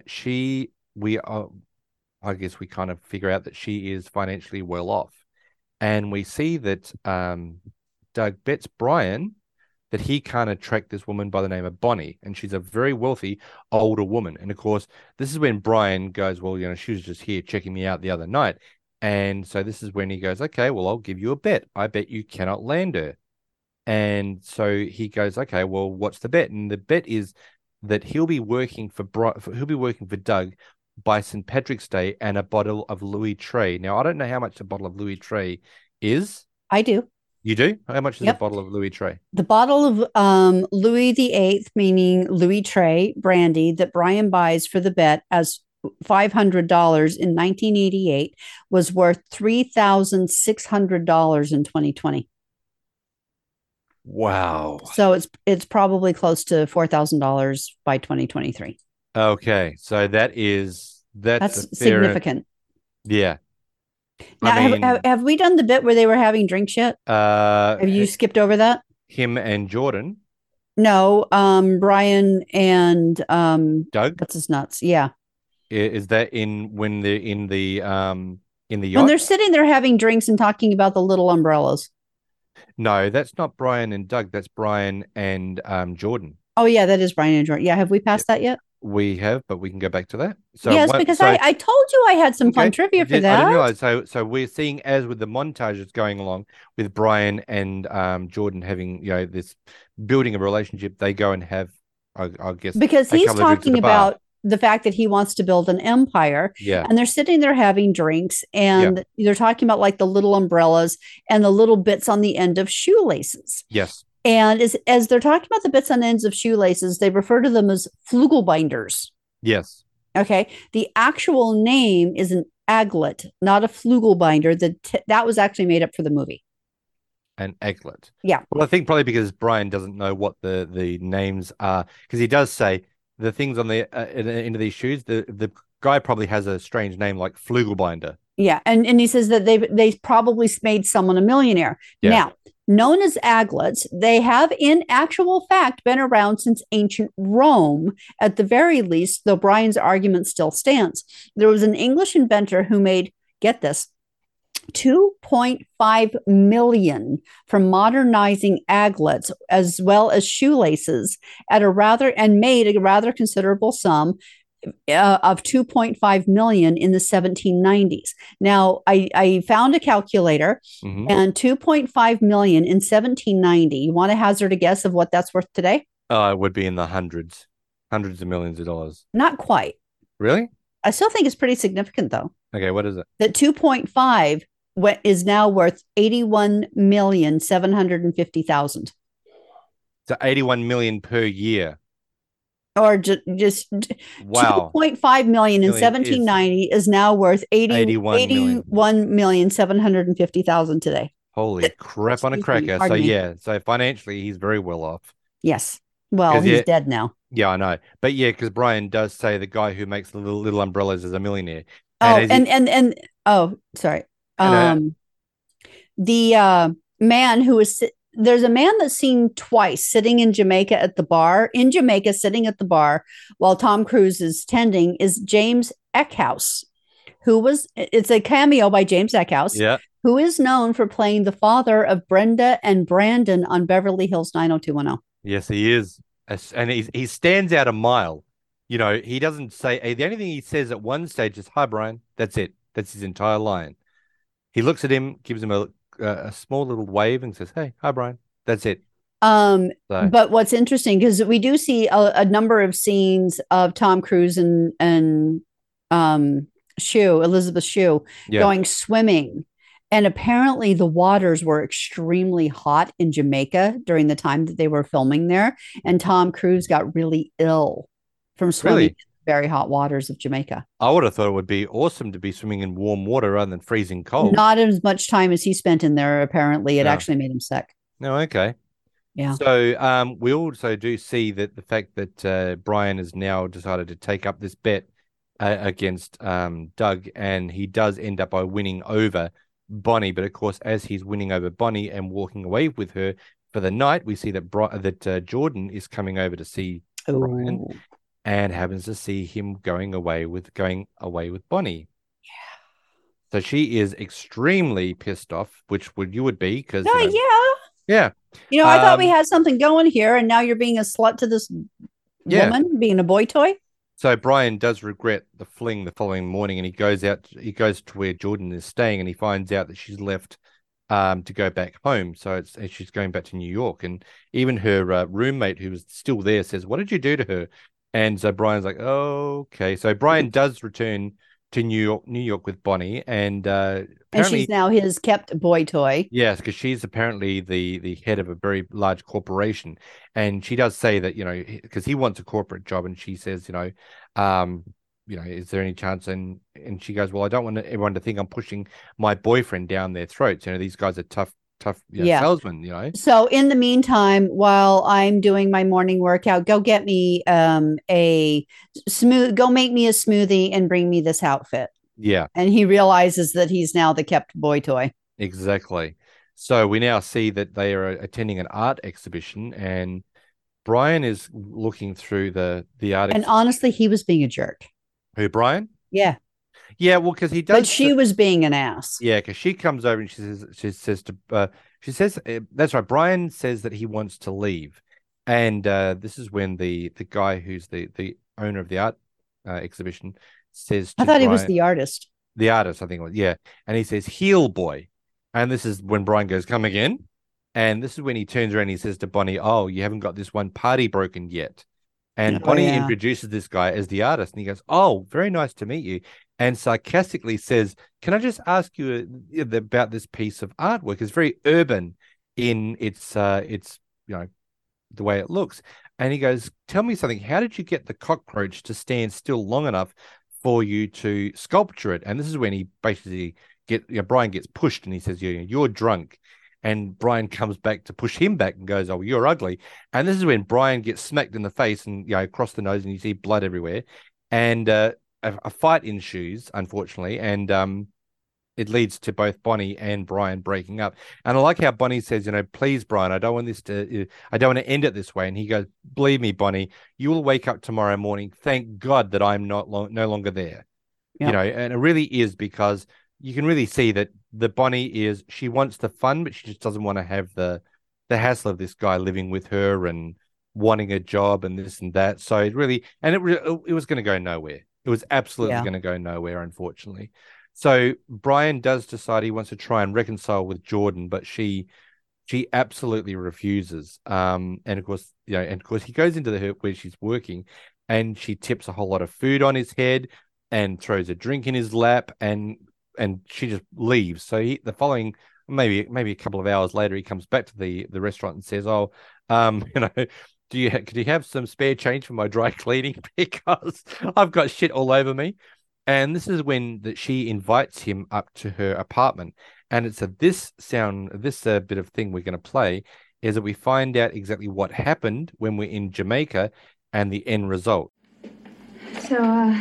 I guess we kind of figure out that she is financially well off. And we see that Doug bets Brian that he can't attract this woman by the name of Bonnie. And she's a very wealthy older woman. And of course, this is when Brian goes, well, she was just here checking me out the other night. And so this is when he goes, okay, well, I'll give you a bet. I bet you cannot land her. And so he goes, okay, well, what's the bet? And the bet is that he'll be working for Doug by St. Patrick's Day and a bottle of Louis Trey. Now, I don't know how much a bottle of Louis Trey is. I do. You do? How much is a bottle of Louis Trey? The bottle of Louis VIII, meaning Louis Trey brandy that Brian buys for the bet as $500 in 1988 was worth $3,600 in 2020. Wow. So it's probably close to $4,000 by 2023. Okay. So that's significant. Yeah. Now, have we done the bit where they were having drinks yet? Have you skipped over that? Him and Jordan? No, Brian and Doug? What's his nuts? Yeah. Is that when they're in the yacht? When they're sitting there having drinks and talking about the little umbrellas. No, that's not Brian and Doug. That's Brian and Jordan. Oh yeah, that is Brian and Jordan. Yeah, have we passed that yet? We have, but we can go back to that. Because I told you I had some fun trivia for that. I didn't realize. So we're seeing, as with the montages going along with Brian and Jordan having this building a relationship, they go and have, I guess, because he's talking about the fact that he wants to build an empire. Yeah. And they're sitting there having drinks, and they're talking about like the little umbrellas and the little bits on the end of shoelaces. Yes. And as they're talking about the bits on ends of shoelaces, they refer to them as flugelbinders. Yes. Okay. The actual name is an aglet, not a flugelbinder. That was actually made up for the movie. An aglet. Yeah. Well, I think probably because Brian doesn't know what the names are, because he does say the things on the into these shoes. The guy probably has a strange name like flugelbinder. Yeah, and he says that they probably made someone a millionaire. Yeah. Now, known as aglets, they have in actual fact been around since ancient Rome, at the very least, though Brian's argument still stands. There was an English inventor who made, get this, 2.5 million from modernizing aglets as well as shoelaces made a rather considerable sum of 2.5 million in the 1790s. Now, I found a calculator, and 2.5 million in 1790. You want to hazard a guess of what that's worth today? It would be in the hundreds of millions of dollars. Not quite. Really? I still think it's pretty significant, though. Okay, what is it? That 2.5 is now worth 81,750,000. So 81 million per year. Or just wow. 2.5 million in 1790 is now worth 81,750,000 today. Holy crap on a cracker. So financially, he's very well off. Yes. Well, he's dead now. Yeah, I know. But yeah, because Brian does say the guy who makes the little umbrellas is a millionaire. Sorry. The man who is... There's a man that's seen twice sitting in Jamaica at the bar, sitting at the bar while Tom Cruise is tending, is James Eckhouse, it's a cameo by James Eckhouse, who is known for playing the father of Brenda and Brandon on Beverly Hills 90210. Yes, he is. And he stands out a mile. He doesn't say, the only thing he says at one stage is, "Hi, Brian." That's it. That's his entire line. He looks at him, gives him a small little wave and says, "Hey, hi, Brian." That's it. But what's interesting, because we do see a number of scenes of Tom Cruise and Elizabeth Shue, Yeah. going swimming. And apparently the waters were extremely hot in Jamaica during the time that they were filming there. And Tom Cruise got really ill from swimming Really? in very hot waters of Jamaica. I would have thought it would be awesome to be swimming in warm water rather than freezing cold. Not as much time as he spent in there. Apparently, it No. actually made him sick. No, okay. Yeah. So we also do see that the fact that Brian has now decided to take up this bet against Doug, and he does end up by winning over Bonnie. But of course, as he's winning over Bonnie and walking away with her for the night, we see that Jordan is coming over to see Brian and happens to see him going away with Bonnie. Yeah. So she is extremely pissed off, which you would be because yeah. I thought we had something going here, and now you're being a slut to this woman, being a boy toy. So Brian does regret the fling the following morning, and he goes to where Jordan is staying, and he finds out that she's left to go back home. So she's going back to New York, and even her roommate, who was still there, says, "What did you do to her?" And so Brian's like, "Oh, okay." So Brian does return to New York with Bonnie, and she's now his kept boy toy. Yes, because she's apparently the head of a very large corporation, and she does say that because he wants a corporate job, and she says, is there any chance? And she goes, well, I don't want everyone to think I'm pushing my boyfriend down their throats. These guys are tough salesmen. So in the meantime, while I'm doing my morning workout, go get me go make me a smoothie and bring me this outfit. Yeah. And he realizes that he's now the kept boy toy. Exactly. So we now see that they are attending an art exhibition, and Brian is looking through the art. And honestly, he was being a jerk. Who, Brian? Yeah. Yeah, well, because he does. But she was being an ass. Yeah, because she comes over and she says that's right. Brian says that he wants to leave, and this is when the guy who's the owner of the art exhibition says. I thought he was the artist. The artist, I think it was. Yeah, and he says, "Heel boy," and this is when Brian goes, "Come again," and this is when he turns around and he says to Bonnie, "Oh, you haven't got this one party broken yet." And Bonnie introduces this guy as the artist, and he goes, "Oh, very nice to meet you," and sarcastically says, "Can I just ask you about this piece of artwork? It's very urban in its the way it looks." And he goes, "Tell me something. How did you get the cockroach to stand still long enough for you to sculpture it?" And this is when he basically Brian gets pushed, and he says, "You're drunk." And Brian comes back to push him back and goes, "Oh, you're ugly." And this is when Brian gets smacked in the face and across the nose, and you see blood everywhere. And a fight ensues, unfortunately, and it leads to both Bonnie and Brian breaking up. And I like how Bonnie says, "Please, Brian, I don't want to end it this way." And he goes, "Believe me, Bonnie, you will wake up tomorrow morning. Thank God that I'm no longer there." Yep. And it really is, because you can really see that the Bonnie she wants the fun, but she just doesn't want to have the hassle of this guy living with her and wanting a job and this and that. So it really, and it was going to go nowhere. It was absolutely going to go nowhere, unfortunately. So Brian does decide he wants to try and reconcile with Jordan, but she absolutely refuses. And of course, he goes into where she's working, and she tips a whole lot of food on his head and throws a drink in his lap, and she just leaves. So the following maybe a couple of hours later, he comes back to the restaurant and says, "Oh, could you have some spare change for my dry cleaning, because I've got shit all over me." And this is when she invites him up to her apartment, and it's this bit of thing we're going to play is that we find out exactly what happened when we're in Jamaica and the end result. So,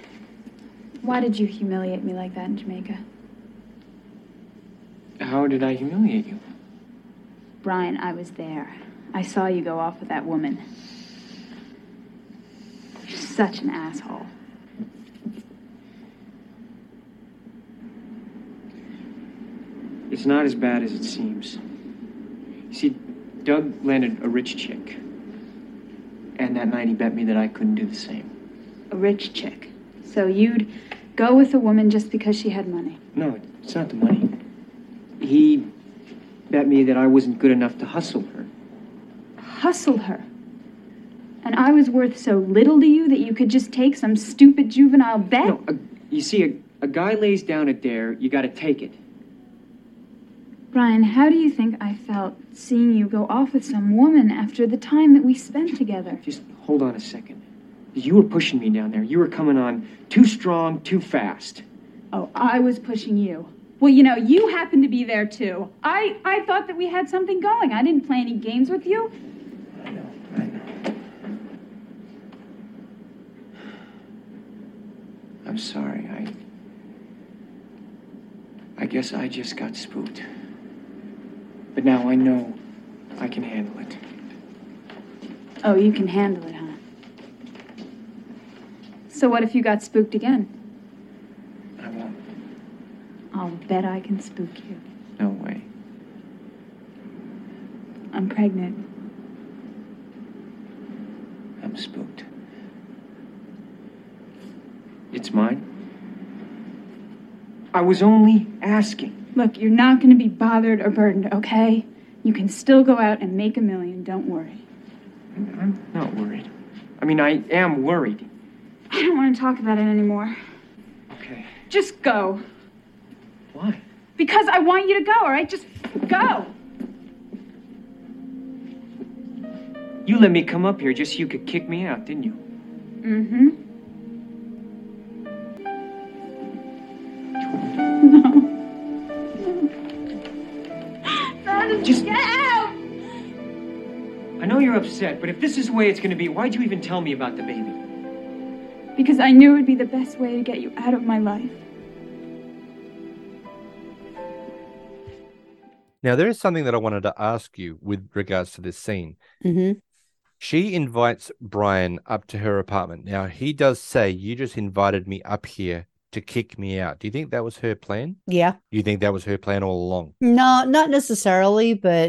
why did you humiliate me like that in Jamaica? How did I humiliate you? Brian, I was there. I saw you go off with that woman. You're such an asshole. It's not as bad as it seems. You see, Doug landed a rich chick. And that night he bet me that I couldn't do the same. A rich chick. So you'd go with a woman just because she had money? No, it's not the money. He bet me that I wasn't good enough to hustle her. Hustle her? And I was worth so little to you that you could just take some stupid juvenile bet? No, you see, a guy lays down a dare, you gotta take it. Brian, how do you think I felt seeing you go off with some woman after the time that we spent together? Just hold on a second. You were pushing me down there. You were coming on too strong, too fast. Oh, I was pushing you. Well, you know, you happened to be there too. I thought that we had something going. I didn't play any games with you. I know. I'm sorry. I guess I just got spooked. But now I know I can handle it. Oh, you can handle it, huh? So what if you got spooked again? I won't. I'll bet I can spook you. No way. I'm pregnant. I'm spooked. It's mine. I was only asking. Look, you're not going to be bothered or burdened, okay? You can still go out and make $1 million, don't worry. I'm not worried. I mean, I am worried. I don't want to talk about it anymore. Okay. Just go. Why? Because I want you to go, all right? Just go. You let me come up here just so you could kick me out, didn't you? Mm-hmm. No. Just get out! I know you're upset, but if this is the way it's going to be, why'd you even tell me about the baby? Because I knew it would be the best way to get you out of my life. Now, there is something that I wanted to ask you with regards to this scene. Mm-hmm. She invites Brian up to her apartment. Now, he does say, you just invited me up here to kick me out. Do you think that was her plan? Yeah. You think that was her plan all along? No, not necessarily, but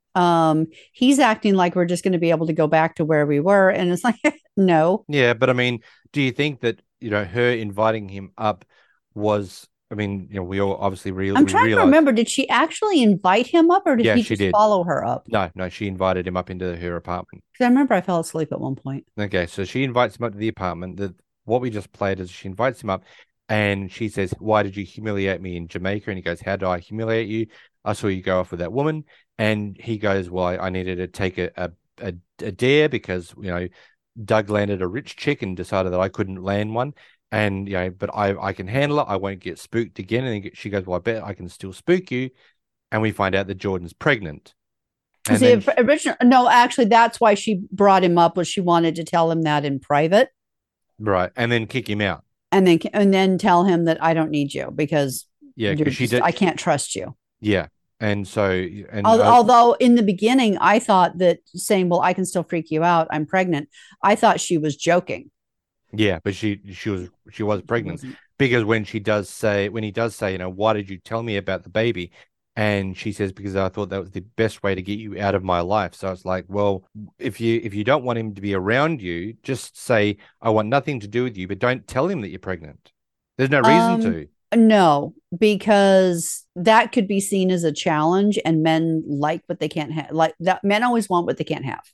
he's acting like we're just going to be able to go back to where we were. And it's like, no. Yeah, but I mean, do you think that, her inviting him up was, I mean, we all obviously I'm trying to remember, did she actually invite him up or did he just follow her up? No, she invited him up into her apartment. Because I remember I fell asleep at one point. Okay, so she invites him up to the apartment. What we just played is she invites him up and she says, why did you humiliate me in Jamaica? And he goes, how did I humiliate you? I saw you go off with that woman. And he goes, well, I needed to take a dare because, Doug landed a rich chick and decided that I couldn't land one. And, but I can handle it. I won't get spooked again. And she goes, well, I bet I can still spook you. And we find out that Jordan's pregnant. And no, actually, that's why she brought him up, was she wanted to tell him that in private. Right. And then kick him out. And then tell him that I don't need you because I can't trust you. Yeah. And so, although in the beginning, I thought that saying, well, I can still freak you out, I'm pregnant, I thought she was joking. Yeah, but she was pregnant because when he does say, why did you tell me about the baby? And she says, because I thought that was the best way to get you out of my life. So it's like, well, if you don't want him to be around you, just say, I want nothing to do with you, but don't tell him that you're pregnant. There's no reason to. No, because that could be seen as a challenge, and men like what they can't have. Like that, men always want what they can't have.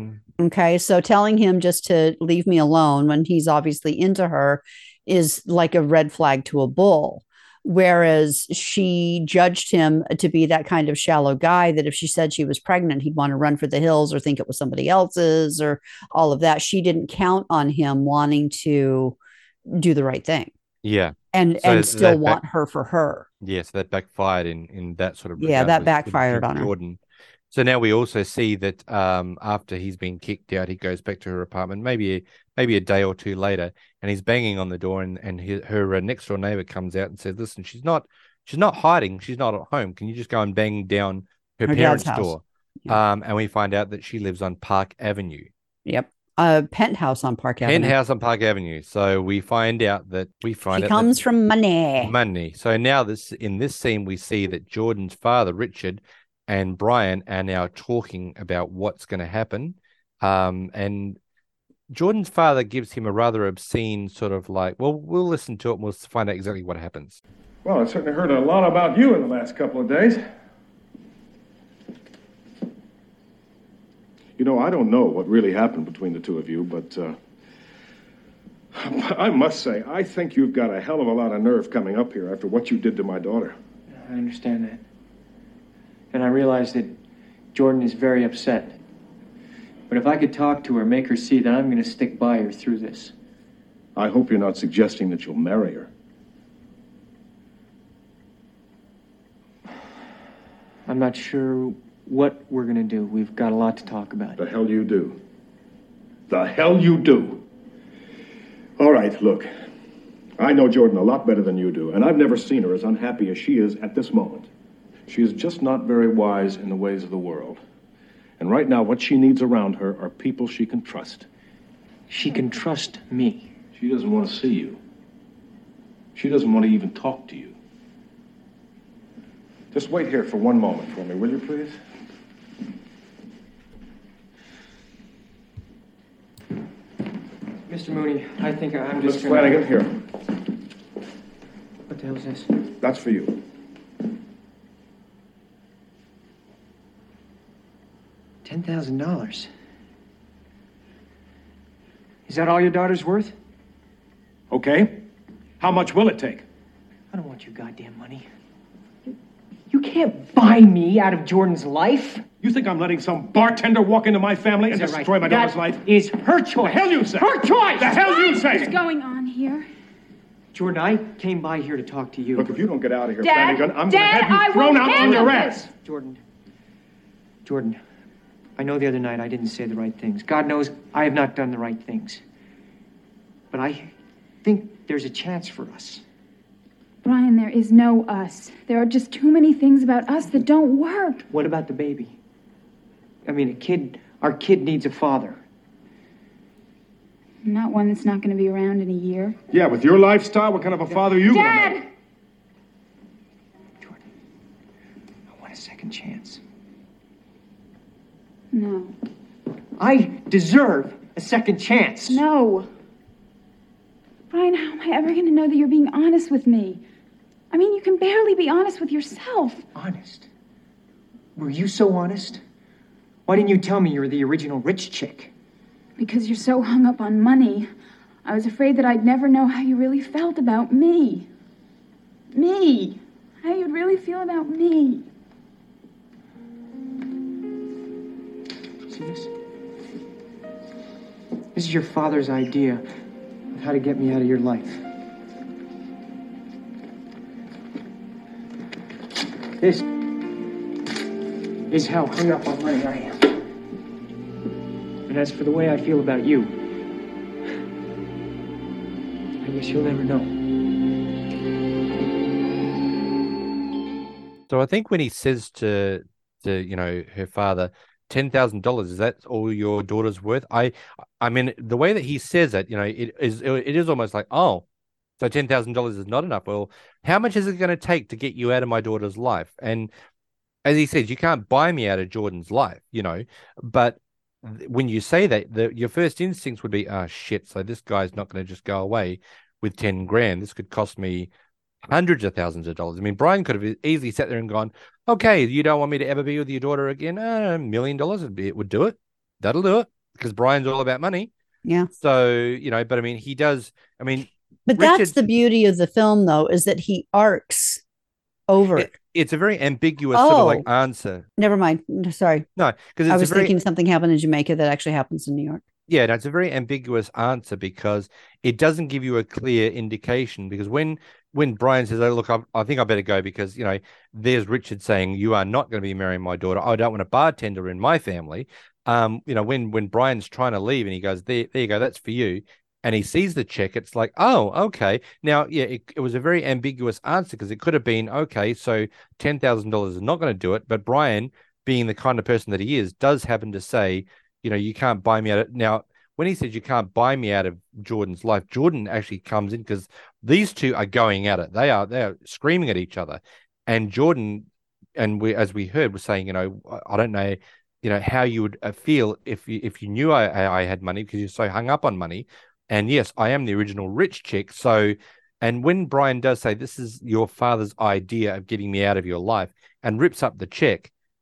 Okay, so telling him just to leave me alone when he's obviously into her is like a red flag to a bull. Whereas she judged him to be that kind of shallow guy that if she said she was pregnant, he'd want to run for the hills or think it was somebody else's or all of that. She didn't count on him wanting to do the right thing. Yeah. And still want her for her. Yes, that backfired in that sort of that backfired on Jordan. So now we also see that after he's been kicked out, he goes back to her apartment, maybe a day or two later, and he's banging on the door, and her next door neighbor comes out and says, "Listen, she's not hiding, she's not at home. Can you just go and bang down her parents' door?" Yeah. And we find out that she lives on Park Avenue. Yep. A penthouse on Park Avenue. Penthouse on Park Avenue. So we find out that she comes from money. Money. So now in this scene, we see that Jordan's father, Richard, and Brian are now talking about what's going to happen. And Jordan's father gives him a rather obscene sort of like, well, we'll listen to it and we'll find out exactly what happens. Well, I've certainly heard a lot about you in the last couple of days. You know, I don't know what really happened between the two of you, but I must say, I think you've got a hell of a lot of nerve coming up here after what you did to my daughter. I understand that. And I realize that Jordan is very upset. But if I could talk to her, make her see that I'm going to stick by her through this. I hope you're not suggesting that you'll marry her. I'm not sure what we're going to do. We've got a lot to talk about. The hell you do. The hell you do. All right, look. I know Jordan a lot better than you do, and I've never seen her as unhappy as she is at this moment. She is just not very wise in the ways of the world. And right now, what she needs around her are people she can trust. She can trust me. She doesn't want to see you. She doesn't want to even talk to you. Just wait here for one moment for me, will you, please? Mr. Mooney, I think I'm just Miss Flanagan, here. What the hell is this? That's for you. $10,000. Is that all your daughter's worth? Okay. How much will it take? I don't want your goddamn money. You can't buy me out of Jordan's life. You think I'm letting some bartender walk into my family and destroy my daughter's life? That is her choice. The hell you say? Her choice! The hell you say? What's going on here? Jordan, I came by here to talk to you. Look, if you don't get out of here, Dad, Flanagan, I'm going to Dad, have I you thrown will out on handle your this. ass. Jordan, I know the other night I didn't say the right things. God knows I have not done the right things. But I think there's a chance for us. Brian, there is no us. There are just too many things about us that don't work. What about the baby? I mean, our kid needs a father. Not one that's not going to be around in a year. Yeah, with your lifestyle, what kind of a father are you going to Dad! make? Jordan, I want a second chance. No. I deserve a second chance. No. Brian, how am I ever going to know that you're being honest with me? I mean, you can barely be honest with yourself. Honest? Were you so honest? Why didn't you tell me you're the original rich chick? Because you're so hung up on money. I was afraid that I'd never know how you really felt about me. Me. How you'd really feel about me. See this? This is your father's idea of how to get me out of your life. This is how hung up on money I am. And as for the way I feel about you, I guess you'll never know. So I think when he says to her father, $10,000, is that all your daughter's worth? I mean, the way that he says it, it is almost like, oh, so $10,000 is not enough. Well, how much is it going to take to get you out of my daughter's life? And as he says, you can't buy me out of Jordan's life, but when you say that, your first instincts would be, oh, shit, so this guy's not going to just go away with 10 grand. This could cost me hundreds of thousands of dollars. I mean, Brian could have easily sat there and gone, okay, you don't want me to ever be with your daughter again? $1 million, it would do it. That'll do it, because Brian's all about money. Yeah. So, but I mean, he does, But Richard, that's the beauty of the film, though, is that he arcs over it. It's a very ambiguous sort of like answer. Never mind. Sorry. No, because I was thinking something happened in Jamaica that actually happens in New York. Yeah, no, it's a very ambiguous answer because it doesn't give you a clear indication. Because when Brian says, "Oh, look, I think I better go," because there's Richard saying, "You are not going to be marrying my daughter. I don't want a bartender in my family." When Brian's trying to leave and he goes, "There you go, that's for you," and he sees the check, it's like, oh, okay. Now, yeah, it was a very ambiguous answer because it could have been, okay, so $10,000 is not going to do it. But Brian, being the kind of person that he is, does happen to say, you can't buy me out of. Now, when he says you can't buy me out of Jordan's life, Jordan actually comes in because these two are going at it. They are screaming at each other. And Jordan, as we heard, was saying, I don't know, how you would feel if you knew I had money because you're so hung up on money. And yes, I am the original rich chick. So, and when Brian does say, this is your father's idea of getting me out of your life and rips up the check,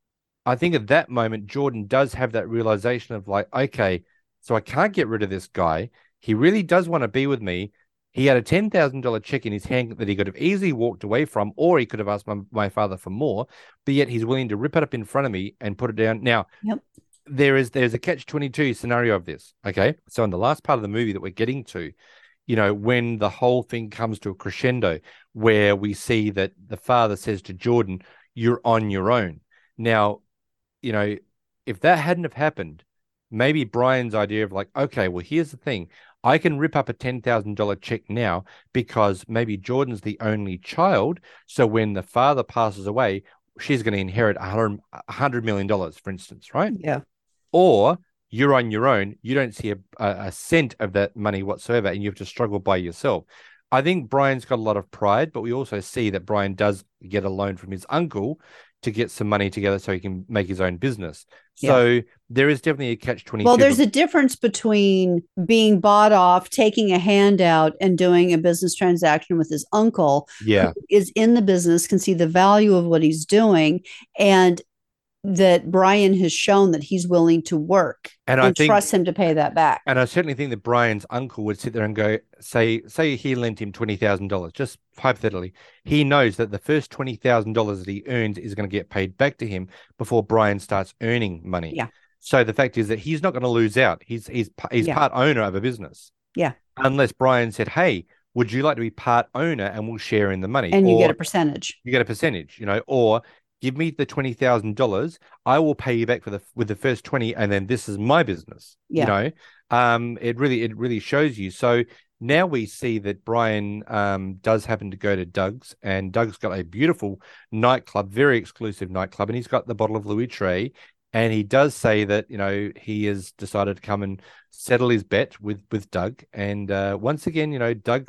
I think at that moment, Jordan does have that realization of like, okay, so I can't get rid of this guy. He really does want to be with me. He had a $10,000 check in his hand that he could have easily walked away from, or he could have asked my father for more, but yet he's willing to rip it up in front of me and put it down. Now, there's a catch-22 scenario of this, okay? So in the last part of the movie that we're getting to, you know, when the whole thing comes to a crescendo where we see that the father says to Jordan, you're on your own. Now, you know, if that hadn't have happened, maybe Brian's idea of like, okay, well, here's the thing. I can rip up a $10,000 check now because maybe Jordan's the only child. So when the father passes away, she's going to inherit $100 million, for instance, right? Yeah. Or you're on your own. You don't see a cent of that money whatsoever, and you have to struggle by yourself. I think Brian's got a lot of pride, but we also see that Brian does get a loan from his uncle to get some money together so he can make his own business. So there is definitely a catch-22. Well, there's a difference between being bought off, taking a handout, and doing a business transaction with his uncle, who is in the business, can see the value of what he's doing, and that Brian has shown that he's willing to work and I trust him to pay that back. And I certainly think that Brian's uncle would sit there and go, say he lent him $20,000, just hypothetically. He knows that the first $20,000 that he earns is going to get paid back to him before Brian starts earning money. Yeah. So the fact is that he's not going to lose out. He's part owner of a business. Yeah. Unless Brian said, hey, would you like to be part owner and we'll share in the money? And you get a percentage. You get a percentage, you know, or give me the $20,000. I will pay you back with the first 20, and then this is my business. Yeah. You know, it really shows you. So now we see that Brian does happen to go to Doug's, and Doug's got a beautiful nightclub, very exclusive nightclub, and he's got the bottle of Louis Trey, and he does say that, you know, he has decided to come and settle his bet with Doug, and once again, you know, Doug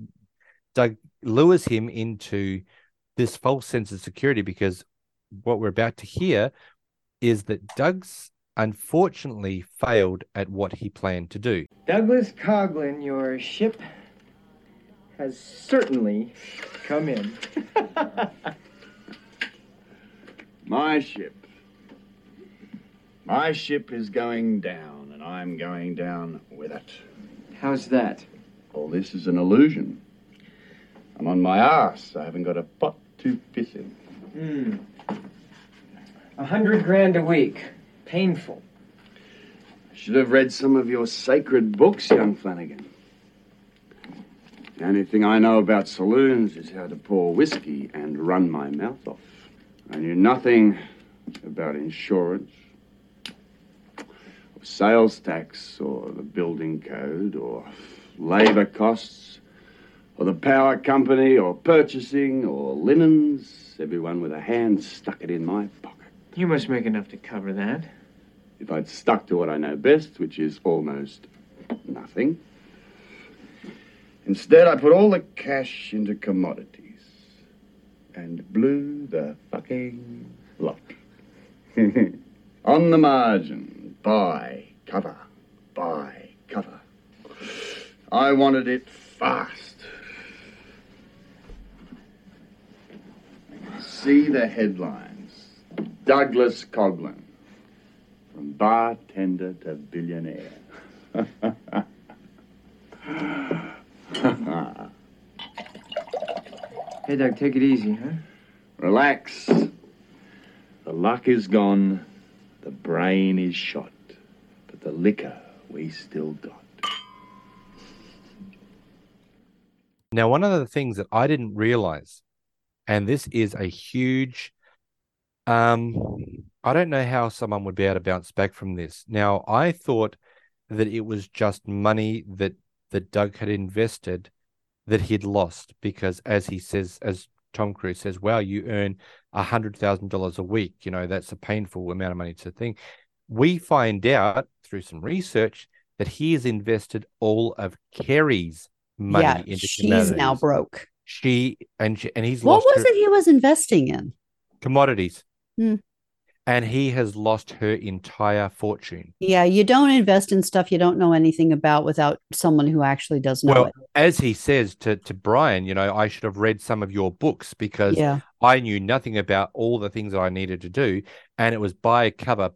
lures him into this false sense of security, because what we're about to hear is that Doug's unfortunately failed at what he planned to do. Douglas Coughlin, your ship has certainly come in. My ship. My ship is going down, and I'm going down with it. How's that? All this is an illusion. I'm on my ass. I haven't got a pot to piss in. 100 grand a week. Painful. I should have read some of your sacred books, young Flanagan. The only thing I know about saloons is how to pour whiskey and run my mouth off. I knew nothing about insurance, or sales tax, or the building code, or labor costs, or the power company, or purchasing, or linens. Everyone with a hand stuck it in my pocket. You must make enough to cover that. If I'd stuck to what I know best, which is almost nothing. Instead, I put all the cash into commodities and blew the fucking lot. On the margin, buy, cover, buy, cover. I wanted it fast. See the headlines. Douglas Coughlin, from bartender to billionaire. Hey, Doug, take it easy, huh? Relax. The luck is gone, the brain is shot, but the liquor we still got. Now, one of the things that I didn't realize, and this is a huge, I don't know how someone would be able to bounce back from this. Now, I thought that it was just money that Doug had invested that he'd lost, because as he says, as Tom Cruise says, wow, you earn $100,000 a week. You know, that's a painful amount of money to think. We find out through some research that he has invested all of Kerry's money into she's now broke. And he's what lost was it he was investing in? commodities. and he has lost her entire fortune. Yeah, you don't invest in stuff you don't know anything about without someone who actually does know it. As he says to Brian, I should have read some of your books because I knew nothing about all the things that I needed to do, and it was by cover.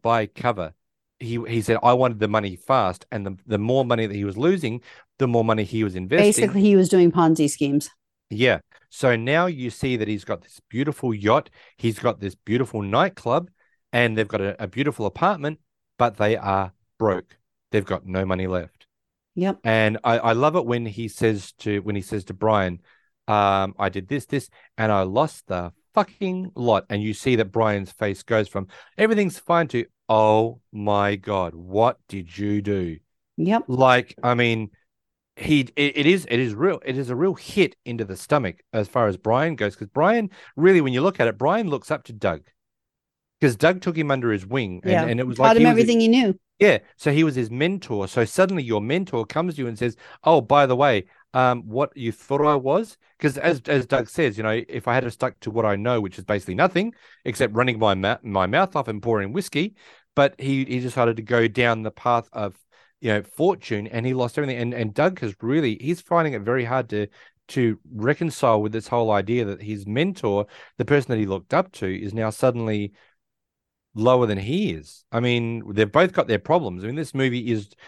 He said, I wanted the money fast, and the more money that he was losing, the more money he was investing. Basically, he was doing Ponzi schemes. Yeah. So now you see that he's got this beautiful yacht, he's got this beautiful nightclub, and they've got a beautiful apartment, but they are broke. They've got no money left. Yep. And I love it when he says to Brian, I did this, and I lost the fucking lot. And you see that Brian's face goes from everything's fine to, oh my God, what did you do? Yep. Like, I mean, it is a real hit into the stomach as far as Brian goes, because Brian, really, when you look at it, Brian looks up to Doug, because Doug took him under his wing, and it was taught him everything he knew. Yeah, so he was his mentor. So suddenly your mentor comes to you and says, "Oh, by the way, what you thought I was?" Because as Doug says, if I had have stuck to what I know, which is basically nothing except running my mouth off and pouring whiskey, but he decided to go down the path of fortune, and he lost everything. And Doug he's finding it very hard to reconcile with this whole idea that his mentor, the person that he looked up to, is now suddenly lower than he is. I mean, they've both got their problems. I mean, this movie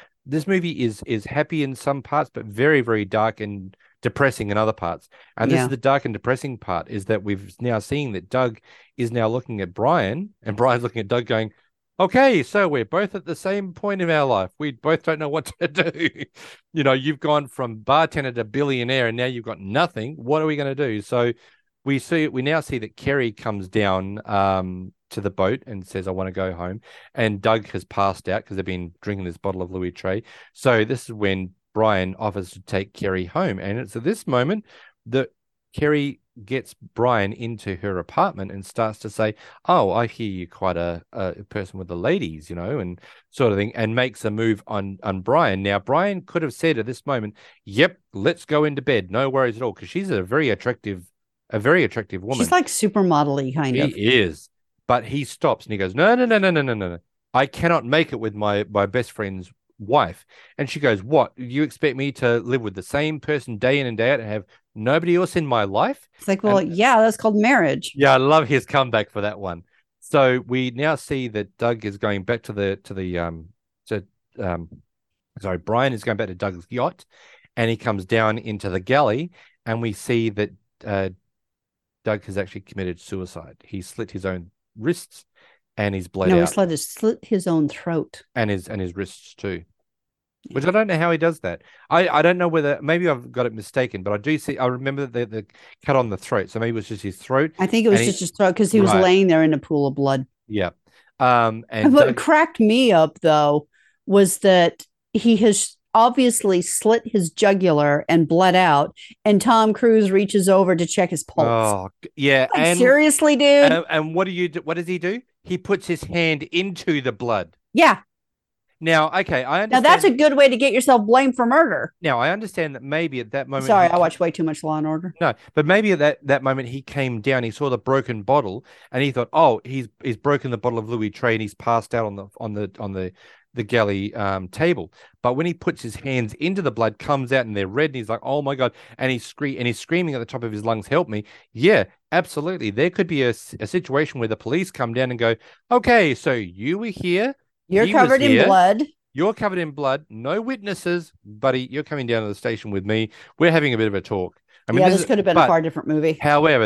is happy in some parts, but very, very dark and depressing in other parts. And this is the dark and depressing part, is that we've now seen that Doug is now looking at Brian, and Brian's looking at Doug going, okay, so we're both at the same point in our life. We both don't know what to do. You've gone from bartender to billionaire, and now you've got nothing. What are we going to do? So we now see that Kerry comes down to the boat and says, I want to go home. And Doug has passed out because they've been drinking this bottle of Louis Trey. So this is when Brian offers to take Kerry home. And it's at this moment that Kerry gets Brian into her apartment and starts to say, oh, I hear you're quite a person with the ladies, and sort of thing, and makes a move on Brian. Now, Brian could have said at this moment, yep, let's go into bed. No worries at all, because she's a very attractive woman. She's like supermodel-y kind of. He is. But he stops and he goes, no. I cannot make it with my best friend's wife. And she goes, what? You expect me to live with the same person day in and day out and have nobody else in my life? It's like, well, that's called marriage. Yeah, I love his comeback for that one. So we now see that Doug is going back Brian is going back to Doug's yacht, and he comes down into the galley, and we see that Doug has actually committed suicide. He slit his own wrists, and he's bled out. No, he slit his own throat. And his wrists too. Yeah. Which I don't know how he does that. I don't know whether, maybe I've got it mistaken, but I remember the cut on the throat. So maybe it was just his throat. I think it was just his throat, because he was laying there in a pool of blood. Yeah. And what cracked me up, though, was that he has obviously slit his jugular and bled out, and Tom Cruise reaches over to check his pulse. Oh, yeah. Like, seriously, dude? And what does he do? He puts his hand into the blood. Yeah. Now, okay, I understand. Now, that's a good way to get yourself blamed for murder. Now, I understand that maybe at that moment... Sorry, I watch way too much Law and Order. No, but maybe at that moment he came down, he saw the broken bottle, and he thought, oh, he's broken the bottle of Louis Trey, and he's passed out on the galley table. But when he puts his hands into the blood, comes out and they're red, and he's like, oh my God, and he's screaming at the top of his lungs, help me. Yeah, absolutely. There could be a situation where the police come down and go, okay, so you were here. You're covered in blood. You're covered in blood. No witnesses, buddy. You're coming down to the station with me. We're having a bit of a talk. I mean, this could have been a far different movie. However,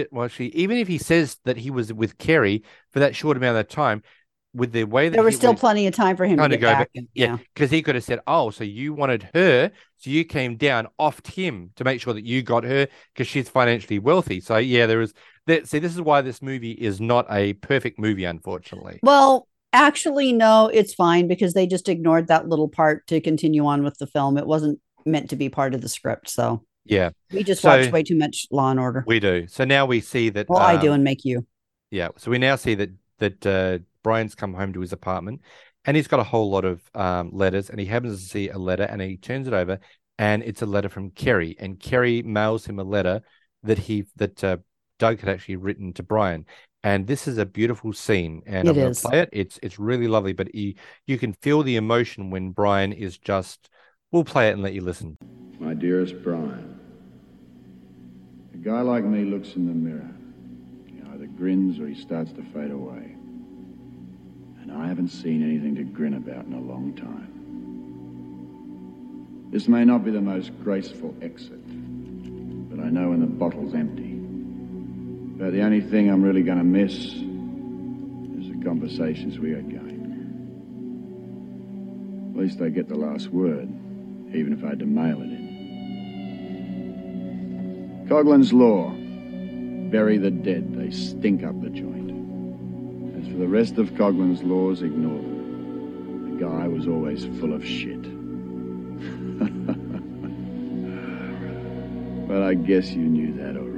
even if he says that he was with Kerry for that short amount of time, with the way that there was still plenty of time for him to get back. Yeah, because he could have said, oh, so you wanted her, so you came down, offed him to make sure that you got her because she's financially wealthy. So yeah, there is that. See, this is why this movie is not a perfect movie, unfortunately. Well, actually, no, it's fine, because they just ignored that little part to continue on with the film. It wasn't meant to be part of the script. So yeah, we just watched way too much Law and Order. We do. So now we see that. Well, I do, and make you. Yeah. So we now see that Brian's come home to his apartment, and he's got a whole lot of letters, and he happens to see a letter, and he turns it over, and it's a letter from Kerry, and Kerry mails him a letter that Doug had actually written to Brian. And this is a beautiful scene, and I'm going to play it. It's really lovely, but you can feel the emotion when Brian is just. We'll play it and let you listen. My dearest Brian, a guy like me looks in the mirror. He either grins or he starts to fade away. And I haven't seen anything to grin about in a long time. This may not be the most graceful exit, but I know when the bottle's empty. But the only thing I'm really going to miss is the conversations we had going. At least I get the last word, even if I had to mail it in. Coughlin's Law. Bury the dead. They stink up the joint. As for the rest of Coughlin's laws, ignore them. The guy was always full of shit. But I guess you knew that already.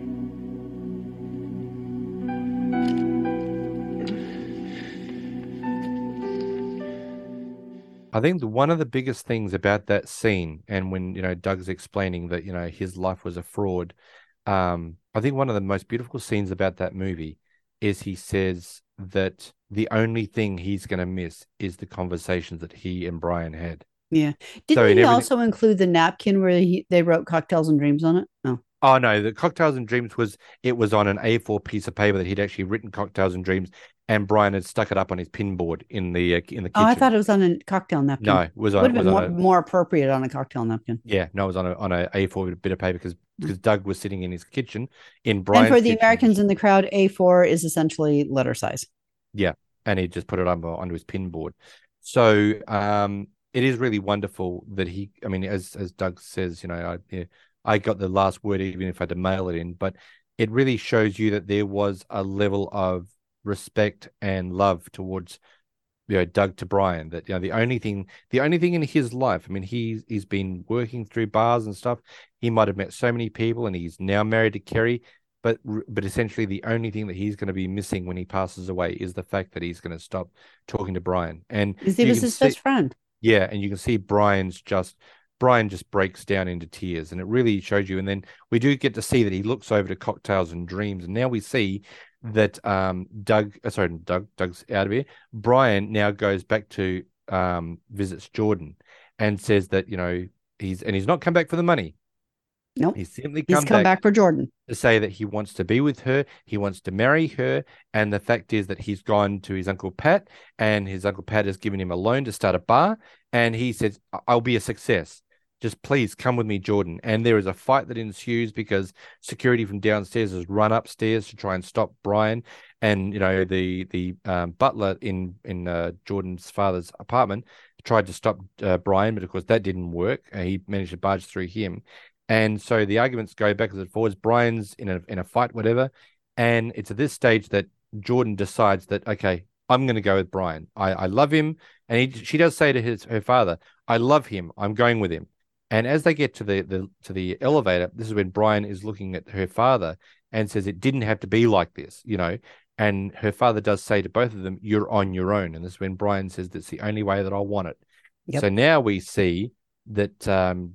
I think one of the biggest things about that scene, and when Doug's explaining that his life was a fraud, I think one of the most beautiful scenes about that movie is he says that the only thing he's going to miss is the conversations that he and Brian had. Yeah. Didn't he also include the napkin where they wrote Cocktails and Dreams on it? No. Oh no, the Cocktails and Dreams was on an A4 piece of paper that he'd actually written Cocktails and Dreams, and Brian had stuck it up on his pinboard in the kitchen. Oh, I thought it was on a cocktail napkin. No, it was on. Would have been more appropriate on a cocktail napkin. Yeah, no, it was on a A4 bit of paper because Doug was sitting in his kitchen in Brian's. And for the kitchen. Americans in the crowd, A4 is essentially letter size. Yeah, and he just put it onto his pinboard. So it is really wonderful that as Doug says, I got the last word even if I had to mail it in, but it really shows you that there was a level of respect and love towards Doug to Brian, that the only thing in his life, he's been working through bars and stuff, he might have met so many people and he's now married to Kerry, but essentially the only thing that he's going to be missing when he passes away is the fact that he's going to stop talking to Brian, and he was his best friend. Yeah, and you can see Brian just breaks down into tears, and it really shows you. And then we do get to see that he looks over to Cocktails and Dreams, and now we see that Doug's out of here. Brian now goes back to visits Jordan and says that he's not come back for the money. No, nope. He's simply come back for Jordan to say that he wants to be with her, he wants to marry her, and the fact is that he's gone to his Uncle Pat, and his Uncle Pat has given him a loan to start a bar, and he says, "I'll be a success. Just please come with me, Jordan." And there is a fight that ensues because security from downstairs has run upstairs to try and stop Brian. And the butler in Jordan's father's apartment tried to stop Brian, but of course that didn't work. He managed to barge through him, and so the arguments go backwards and forwards. Brian's in a fight, whatever, and it's at this stage that Jordan decides that, okay, I'm going to go with Brian. I love him, and she does say to her father, "I love him. I'm going with him." And as they get to the elevator, this is when Brian is looking at her father and says, "It didn't have to be like this," And her father does say to both of them, "You're on your own." And this is when Brian says, "That's the only way that I want it." Yep. So now we see that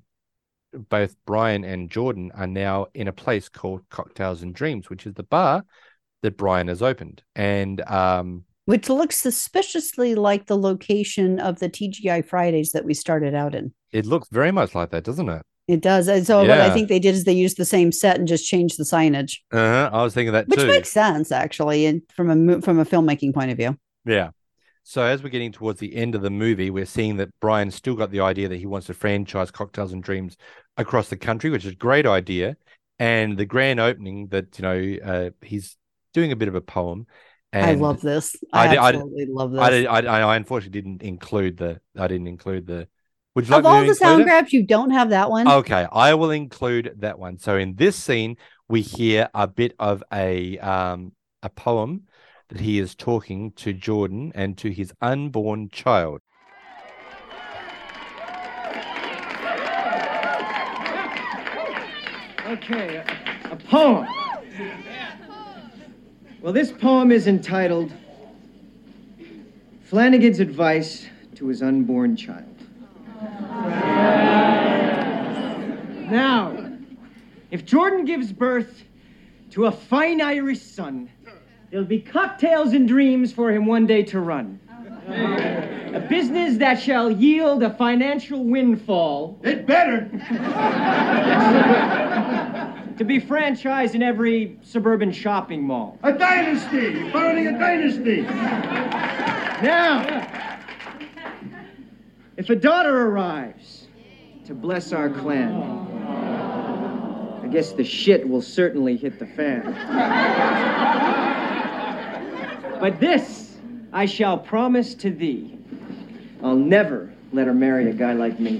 both Brian and Jordan are now in a place called Cocktails and Dreams, which is the bar that Brian has opened, and which looks suspiciously like the location of the TGI Fridays that we started out in. It looks very much like that, doesn't it? It does. And so what I think they did is they used the same set and just changed the signage. I was thinking that too. Which makes sense, actually, and from a filmmaking point of view. Yeah. So as we're getting towards the end of the movie, we're seeing that Brian's still got the idea that he wants to franchise Cocktails and Dreams across the country, which is a great idea. And the grand opening that, he's doing a bit of a poem. And I love this. I absolutely love this. I unfortunately didn't include the. Would you like of all the sound it? grabs, you don't have that one? Okay, I will include that one. So in this scene, we hear a bit of a poem that he is talking to Jordan and to his unborn child. Okay, a poem. Well, this poem is entitled Flanagan's Advice to His Unborn Child. Now, if Jordan gives birth to a fine Irish son. There'll be cocktails and dreams for him one day to run. A business that shall yield a financial windfall. It better. To be franchised in every suburban shopping mall. A dynasty. Founding a dynasty. Now, if a daughter arrives to bless our clan, I guess the shit will certainly hit the fan. But this I shall promise to thee. I'll never let her marry a guy like me.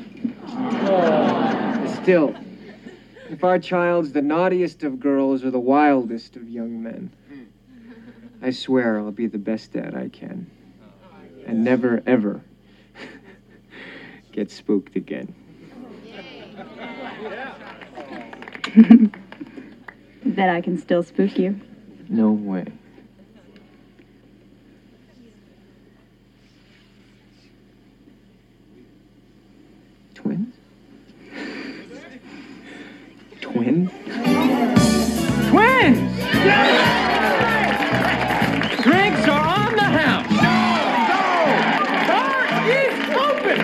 Still, if our child's the naughtiest of girls or the wildest of young men, I swear I'll be the best dad I can. And never, ever get spooked again. Bet I can still spook you. No way. Twins? Twins? Twins! Drinks are on the house! Bar is open!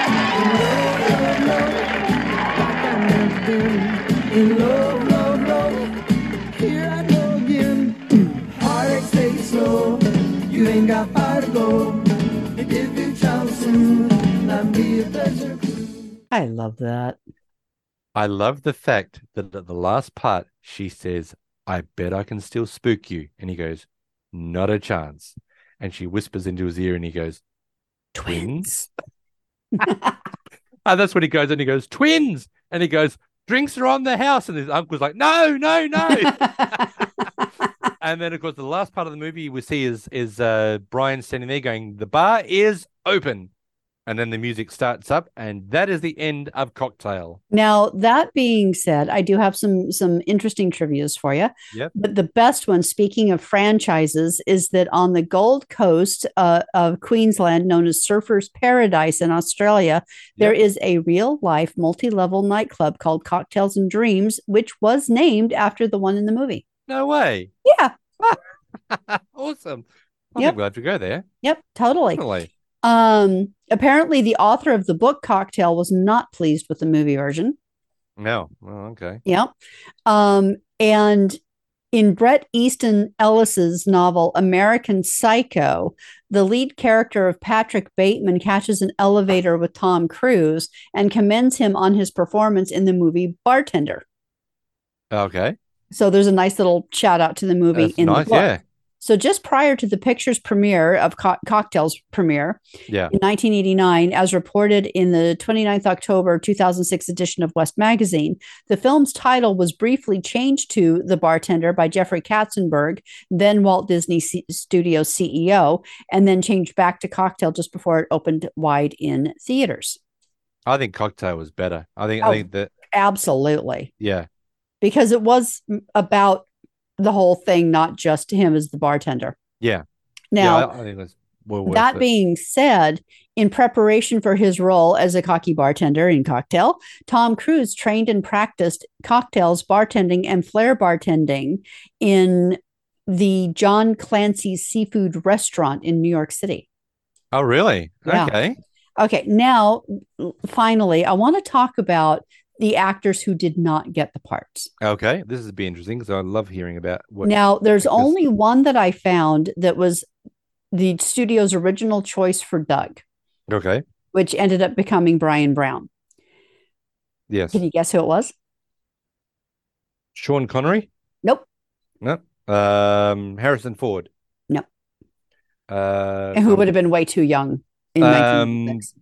In love, love, love. Here I go again. Heartache, take it slow. You ain't got far to go. If you travel soon, that'd be a pleasure. I love that. I love the fact that at the last part, she says, I bet I can still spook you. And he goes, not a chance. And she whispers into his ear and he goes, twins? And that's when he goes and he goes, twins. And he goes, drinks are on the house. And his uncle's like, no, no, no. And then, of course, the last part of the movie we see is Brian standing there going, the bar is open. And then the music starts up, and that is the end of Cocktail. Now, that being said, I do have some interesting trivias for you. Yep. But the best one, speaking of franchises, is that on the Gold Coast of Queensland, known as Surfers Paradise in Australia, there is a real-life multi-level nightclub called Cocktails and Dreams, which was named after the one in the movie. No way. Yeah. Awesome. I think we'll have to go there. Yep, totally. Definitely. Apparently the author of the book Cocktail was not pleased with the movie version. No. Oh, okay. Yeah. And in Bret Easton Ellis's novel American Psycho, the lead character of Patrick Bateman catches an elevator with Tom Cruise and commends him on his performance in the movie Bartender. Okay. So there's a nice little shout out to the movie. That's in nice, the book. yeah. So just prior to the picture's premiere of Cocktail's premiere in 1989, as reported in the 29th October 2006 edition of West Magazine, the film's title was briefly changed to The Bartender by Jeffrey Katzenberg, then Walt Disney Studios CEO, and then changed back to Cocktail just before it opened wide in theaters. I think Cocktail was better. I think that absolutely. Yeah. Because it was about the whole thing, not just him as the bartender. Yeah. Now, I think that's well worth that it. being said, in preparation for his role as a cocky bartender in Cocktail, Tom Cruise trained and practiced cocktails, bartending, and flair bartending in the John Clancy's Seafood Restaurant in New York City. Oh, really? Yeah. Okay. Okay. Now, finally, I want to talk about the actors who did not get the parts. Okay. This would be interesting because I love hearing about what. Now, there's only one that I found that was the studio's original choice for Doug. Okay. Which ended up becoming Brian Brown. Yes. Can you guess who it was? Sean Connery? Nope. No. Harrison Ford? No. And who would have been way too young in 1996?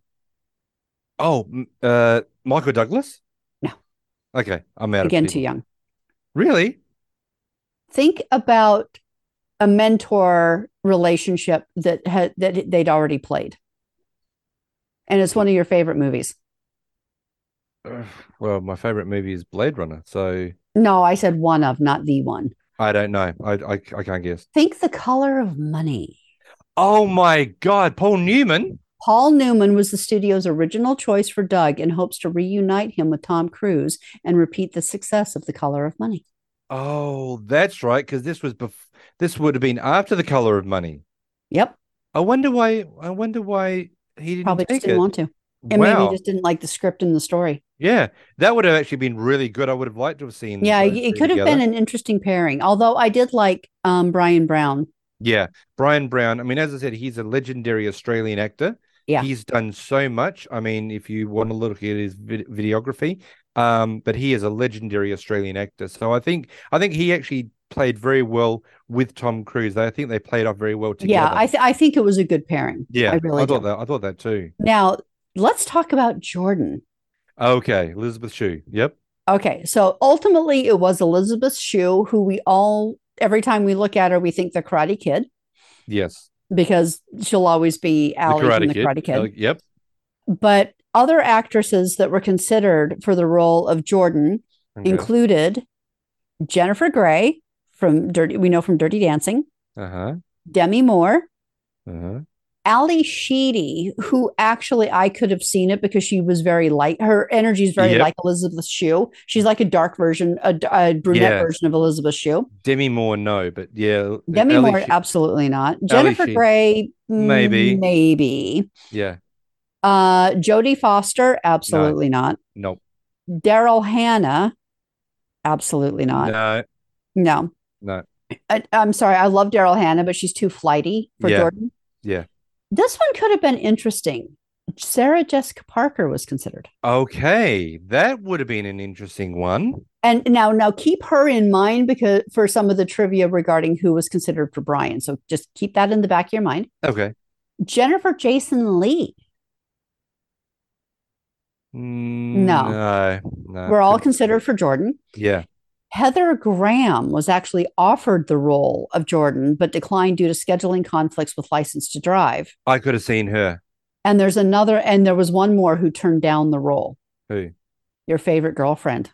Michael Douglas? No. Okay. I'm out Again, of too young. Really? Think about a mentor relationship that they'd already played. And it's one of your favorite movies. Well, my favorite movie is Blade Runner. So no, I said one of, not the one. I don't know. I can't guess. Think The Color of Money. Oh my God, Paul Newman. Paul Newman was the studio's original choice for Doug in hopes to reunite him with Tom Cruise and repeat the success of The Color of Money. Oh, that's right. Because this would have been after The Color of Money. Yep. I wonder why. He didn't Probably take just didn't it. want to. And maybe he Wow. just didn't like the script and the story. Yeah, that would have actually been really good. I would have liked to have seen. Yeah, those it two could have been together. an interesting pairing. Although I did like Brian Brown. Yeah, Brian Brown. I mean, as I said, he's a legendary Australian actor. Yeah. He's done so much. I mean, if you want to look at his videography, but he is a legendary Australian actor. So I think he actually played very well with Tom Cruise. I think they played off very well together. Yeah, I think it was a good pairing. Yeah, I really thought do. that. I thought that too. Now, let's talk about Jordan. Okay, Elizabeth Shue. Yep. Okay, so ultimately it was Elizabeth Shue, who we all, every time we look at her, we think the Karate Kid, Yes. because she'll always be Allie from the Karate Kid. Yep. But other actresses that were considered for the role of Jordan Okay. included Jennifer Grey from Dirty Dancing, Uh-huh. Demi Moore, Uh-huh. Ali Sheedy, who actually I could have seen it because she was very light. Her energy is very Yep. like Elizabeth Shue. She's like a dark version, a brunette Yeah. version of Elizabeth Shue. Demi Moore, no, but yeah. Demi Ali Moore, She- absolutely not. Jennifer Sheedy. Grey, Maybe. maybe. Yeah. Jodie Foster, absolutely not. Nope. Daryl Hannah, absolutely not. No. No. No. I'm sorry, I love Daryl Hannah, but she's too flighty for Yeah. Jordan. Yeah. This one could have been interesting. Sarah Jessica Parker was considered. Okay, that would have been an interesting one. And now keep her in mind because for some of the trivia regarding who was considered for Brian. So just keep that in the back of your mind. Okay. Jennifer Jason Leigh. No. We're all considered for Jordan. Yeah. Heather Graham was actually offered the role of Jordan, but declined due to scheduling conflicts with License to Drive. I could have seen her. And there was one more who turned down the role. Who? Your favorite girlfriend,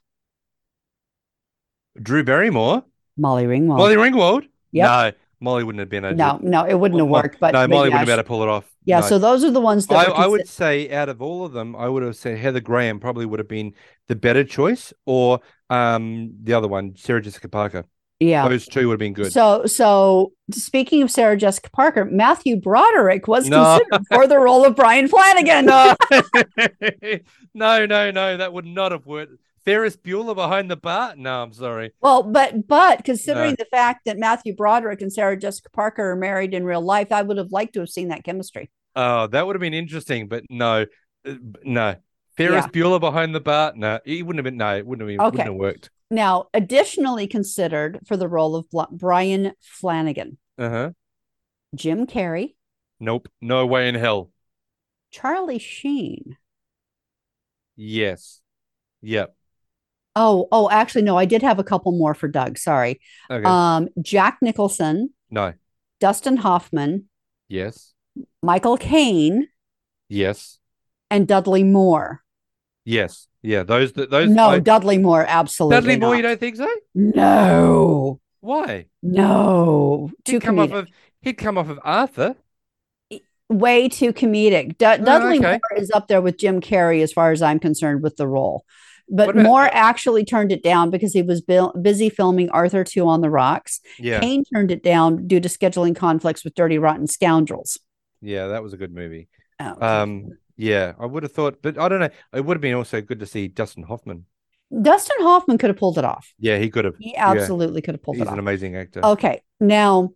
Drew Barrymore? Molly Ringwald. Molly Ringwald? Yep. No, Molly wouldn't have been a No, it wouldn't have worked. But Molly yeah, wouldn't have been able to pull it off. Yeah, No. so those are the ones that I would say out of all of them, I would have said Heather Graham probably would have been the better choice, or the other one, Sarah Jessica Parker. Yeah. Those two would have been good. So speaking of Sarah Jessica Parker, Matthew Broderick was No. considered for the role of Brian Flanagan. No. no, that would not have worked. Ferris Bueller behind the bar? No, I'm sorry. Well, but considering No. the fact that Matthew Broderick and Sarah Jessica Parker are married in real life, I would have liked to have seen that chemistry. Oh, that would have been interesting, but no. Ferris Yeah. Bueller behind the bar? No, it wouldn't have been. No, it wouldn't have, Okay. wouldn't have worked. Now, additionally considered for the role of Brian Flanagan, Uh-huh. Jim Carrey, Nope. No way in hell. Charlie Sheen. Yes. Yep. Oh, actually, no, I did have a couple more for Doug. Sorry. Okay. Jack Nicholson, No. Dustin Hoffman, Yes. Michael Caine, Yes. and Dudley Moore. Yes. Yeah. Those. No, Dudley Moore, absolutely Dudley Moore. not. You don't think so? No, Why? no, too comedic. He'd come off of Arthur. Way too comedic. Dudley okay. Moore is up there with Jim Carrey as far as I'm concerned with the role. But What about- Moore actually turned it down because he was busy filming Arthur 2 on the Rocks. Yeah. Caine turned it down due to scheduling conflicts with Dirty Rotten Scoundrels. Yeah, that was a good movie. Oh. Yeah, I would have thought, but I don't know. It would have been also good to see Dustin Hoffman. Dustin Hoffman could have pulled it off. Yeah, he could have. He absolutely could have pulled He's it off. an amazing actor. Okay. Now,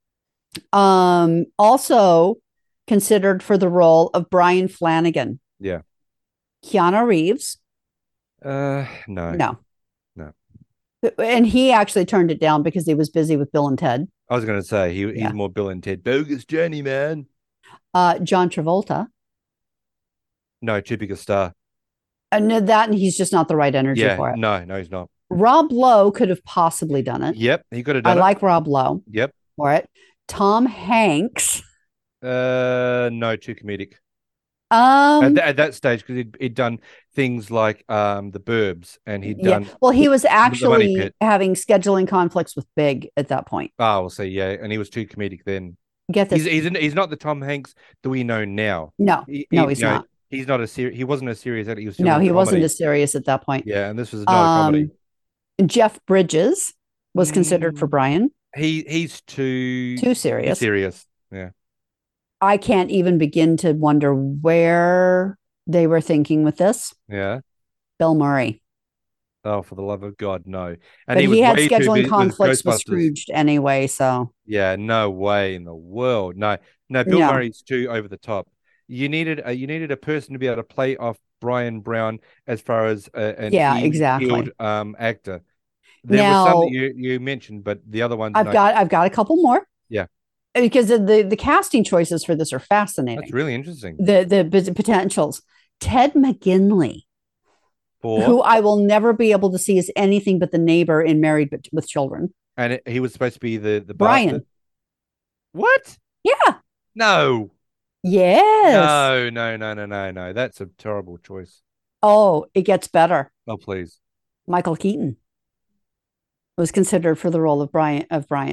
also considered for the role of Brian Flanagan, Yeah. Keanu Reeves. No. No. No. And he actually turned it down because he was busy with Bill and Ted. I was going to say he's Yeah. more Bill and Ted. Bogus Journey, man. John Travolta. No, too big a star. And he's just not the right energy for it. No, he's not. Rob Lowe could have possibly done it. Yep, he could have I done it. like Rob Lowe Yep. for it. Tom Hanks. No, too comedic. At that stage, because he'd done things like The Burbs, and he'd done. Well, he was The Money actually Pit. having scheduling conflicts with Big at that point. Oh, we'll see. Yeah, and he was too comedic then. Get this? He's not the Tom Hanks that we know now. No, he's not. He's not a serious. He wasn't a serious actor. He was No, he wasn't comedy. as serious at that point. Yeah, and this was another comedy. Jeff Bridges. was considered for Brian. He's too serious. Serious. Yeah. I can't even begin to wonder where they were thinking with this. Yeah. Bill Murray. Oh, for the love of God, no. And But he had way too scheduling busy conflicts with Ghostbusters. Scrooged anyway, so. Yeah, no way in the world. No, Bill No. Murray's too over the top. You needed a person to be able to play off Brian Brown as far as an exactly. skilled actor. There was some that you mentioned, but the other ones I've got a couple more. Yeah. Because the casting choices for this are fascinating. That's really interesting. The potentials. Ted McGinley, who I will never be able to see as anything but the neighbor in Married with Children. And he was supposed to be the Brian. What? Yeah. No. Yes. No. That's a terrible choice. Oh, it gets better. Oh, please. Michael Keaton was considered for the role of Brian.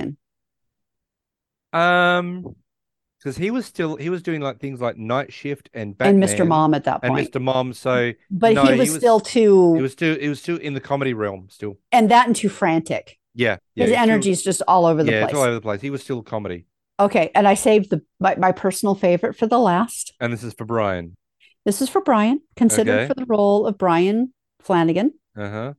Because he was doing like things like Night Shift and Batman and Mr. Mom at that point. And Mr. Mom. So, but no, he was still too. He was still in the comedy realm still. And that and too frantic. Yeah. His energy is just all over the place. Yeah, it's all over the place. He was still comedy. Okay, and I saved my personal favorite for the last. And this is for Brian. This is for Brian, considered for the role of Brian Flanagan. Uh-huh.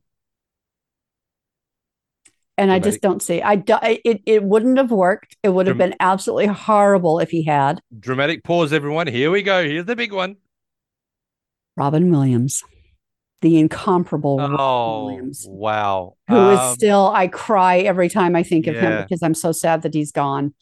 And dramatic. I just don't see. It wouldn't have worked. It would have been absolutely horrible if he had. Dramatic pause, everyone. Here we go. Here's the big one. Robin Williams, the incomparable Robin Williams. Wow. Who is still, I cry every time I think of him because I'm so sad that he's gone.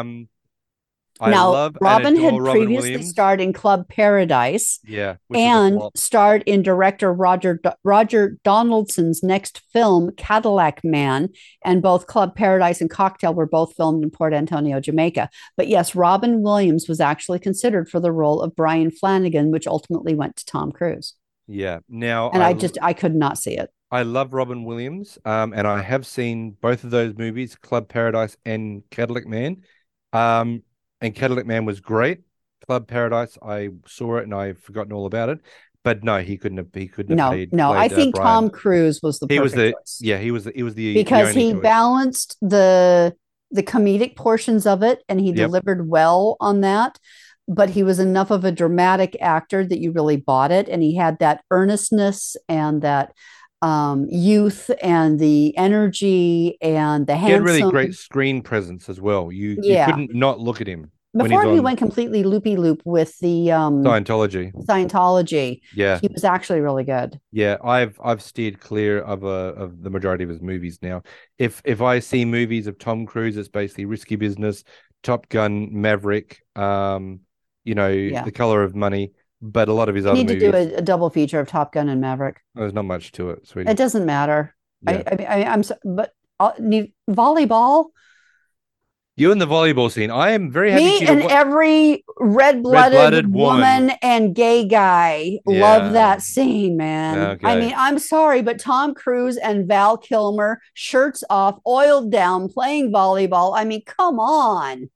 Robin had previously starred in Club Paradise, and starred in director Roger Donaldson's next film, Cadillac Man, and both Club Paradise and Cocktail were both filmed in Port Antonio, Jamaica. But yes, Robin Williams was actually considered for the role of Brian Flanagan, which ultimately went to Tom Cruise. Yeah. Now, and I could not see it. I love Robin Williams, and I have seen both of those movies, Club Paradise and Cadillac Man. And Cadillac Man was great. Club Paradise, I saw it and I've forgotten all about it. But no, he couldn't have played. No, I think Brian. Tom Cruise was the perfect choice. Yeah, he was the because he balanced the comedic portions of it, and he delivered well on that. But he was enough of a dramatic actor that you really bought it, and he had that earnestness and that youth and the energy and the handsome. He had really great screen presence as well. You couldn't not look at him. Before he went completely loopy-loop with the Scientology, he was actually really good. Yeah, I've steered clear of the majority of his movies now. If I see movies of Tom Cruise, it's basically Risky Business, Top Gun, Maverick, The Color of Money. But a lot of his other movies. You need to do a double feature of Top Gun and Maverick. There's not much to it, sweetie. It doesn't matter. Yeah. I'm so, but volleyball. You and the volleyball scene. I am very happy. Me and every red-blooded woman and gay guy love that scene, man. Okay. I mean, I'm sorry, but Tom Cruise and Val Kilmer, shirts off, oiled down, playing volleyball. I mean, come on.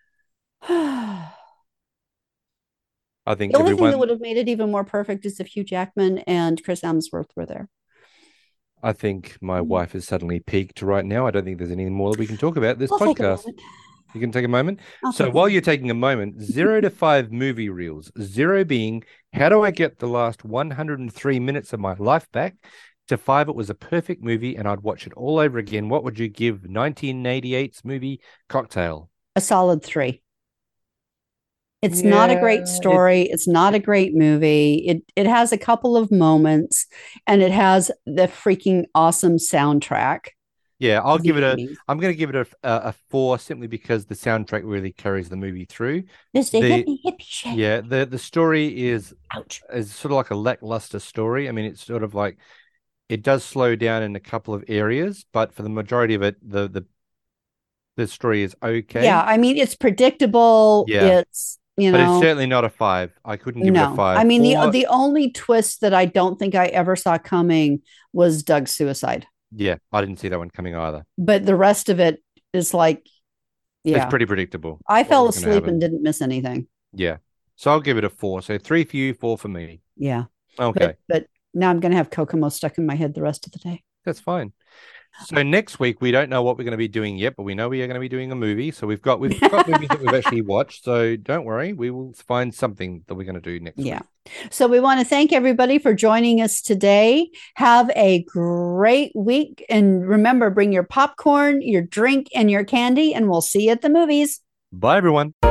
I think the only thing that would have made it even more perfect is if Hugh Jackman and Chris Hemsworth were there. I think my wife is suddenly peaked right now. I don't think there's any more that we can talk about this podcast. You can take a moment. So while you're taking a moment, 0 to 5 movie reels, 0 being, how do I get the last 103 minutes of my life back? To 5, it was a perfect movie and I'd watch it all over again. What would you give 1988's movie Cocktail? A solid 3. It's not a great story. It's not a great movie. It has a couple of moments, and it has the freaking awesome soundtrack. Yeah, I'm going to give it a 4 simply because the soundtrack really carries the movie through. Hippie shit. Yeah, the story is sort of like a lackluster story. I mean, it's sort of like it does slow down in a couple of areas, but for the majority of it, the story is okay. Yeah, I mean, it's predictable. Yeah. It's but it's certainly not a 5. I couldn't give it a 5. I mean, the only twist that I don't think I ever saw coming was Doug's suicide. Yeah, I didn't see that one coming either. But the rest of it is like, it's pretty predictable. I fell asleep and didn't miss anything. Yeah. So I'll give it a 4. So 3 for you, 4 for me. Yeah. Okay. But now I'm going to have Kokomo stuck in my head the rest of the day. That's fine. So next week we don't know what we're going to be doing yet, but we know we are going to be doing a movie. So we've got movies that we've actually watched. So don't worry, we will find something that we're going to do next week. So we want to thank everybody for joining us today. Have a great week, and remember, bring your popcorn, your drink, and your candy, and we'll see you at the movies. Bye, everyone.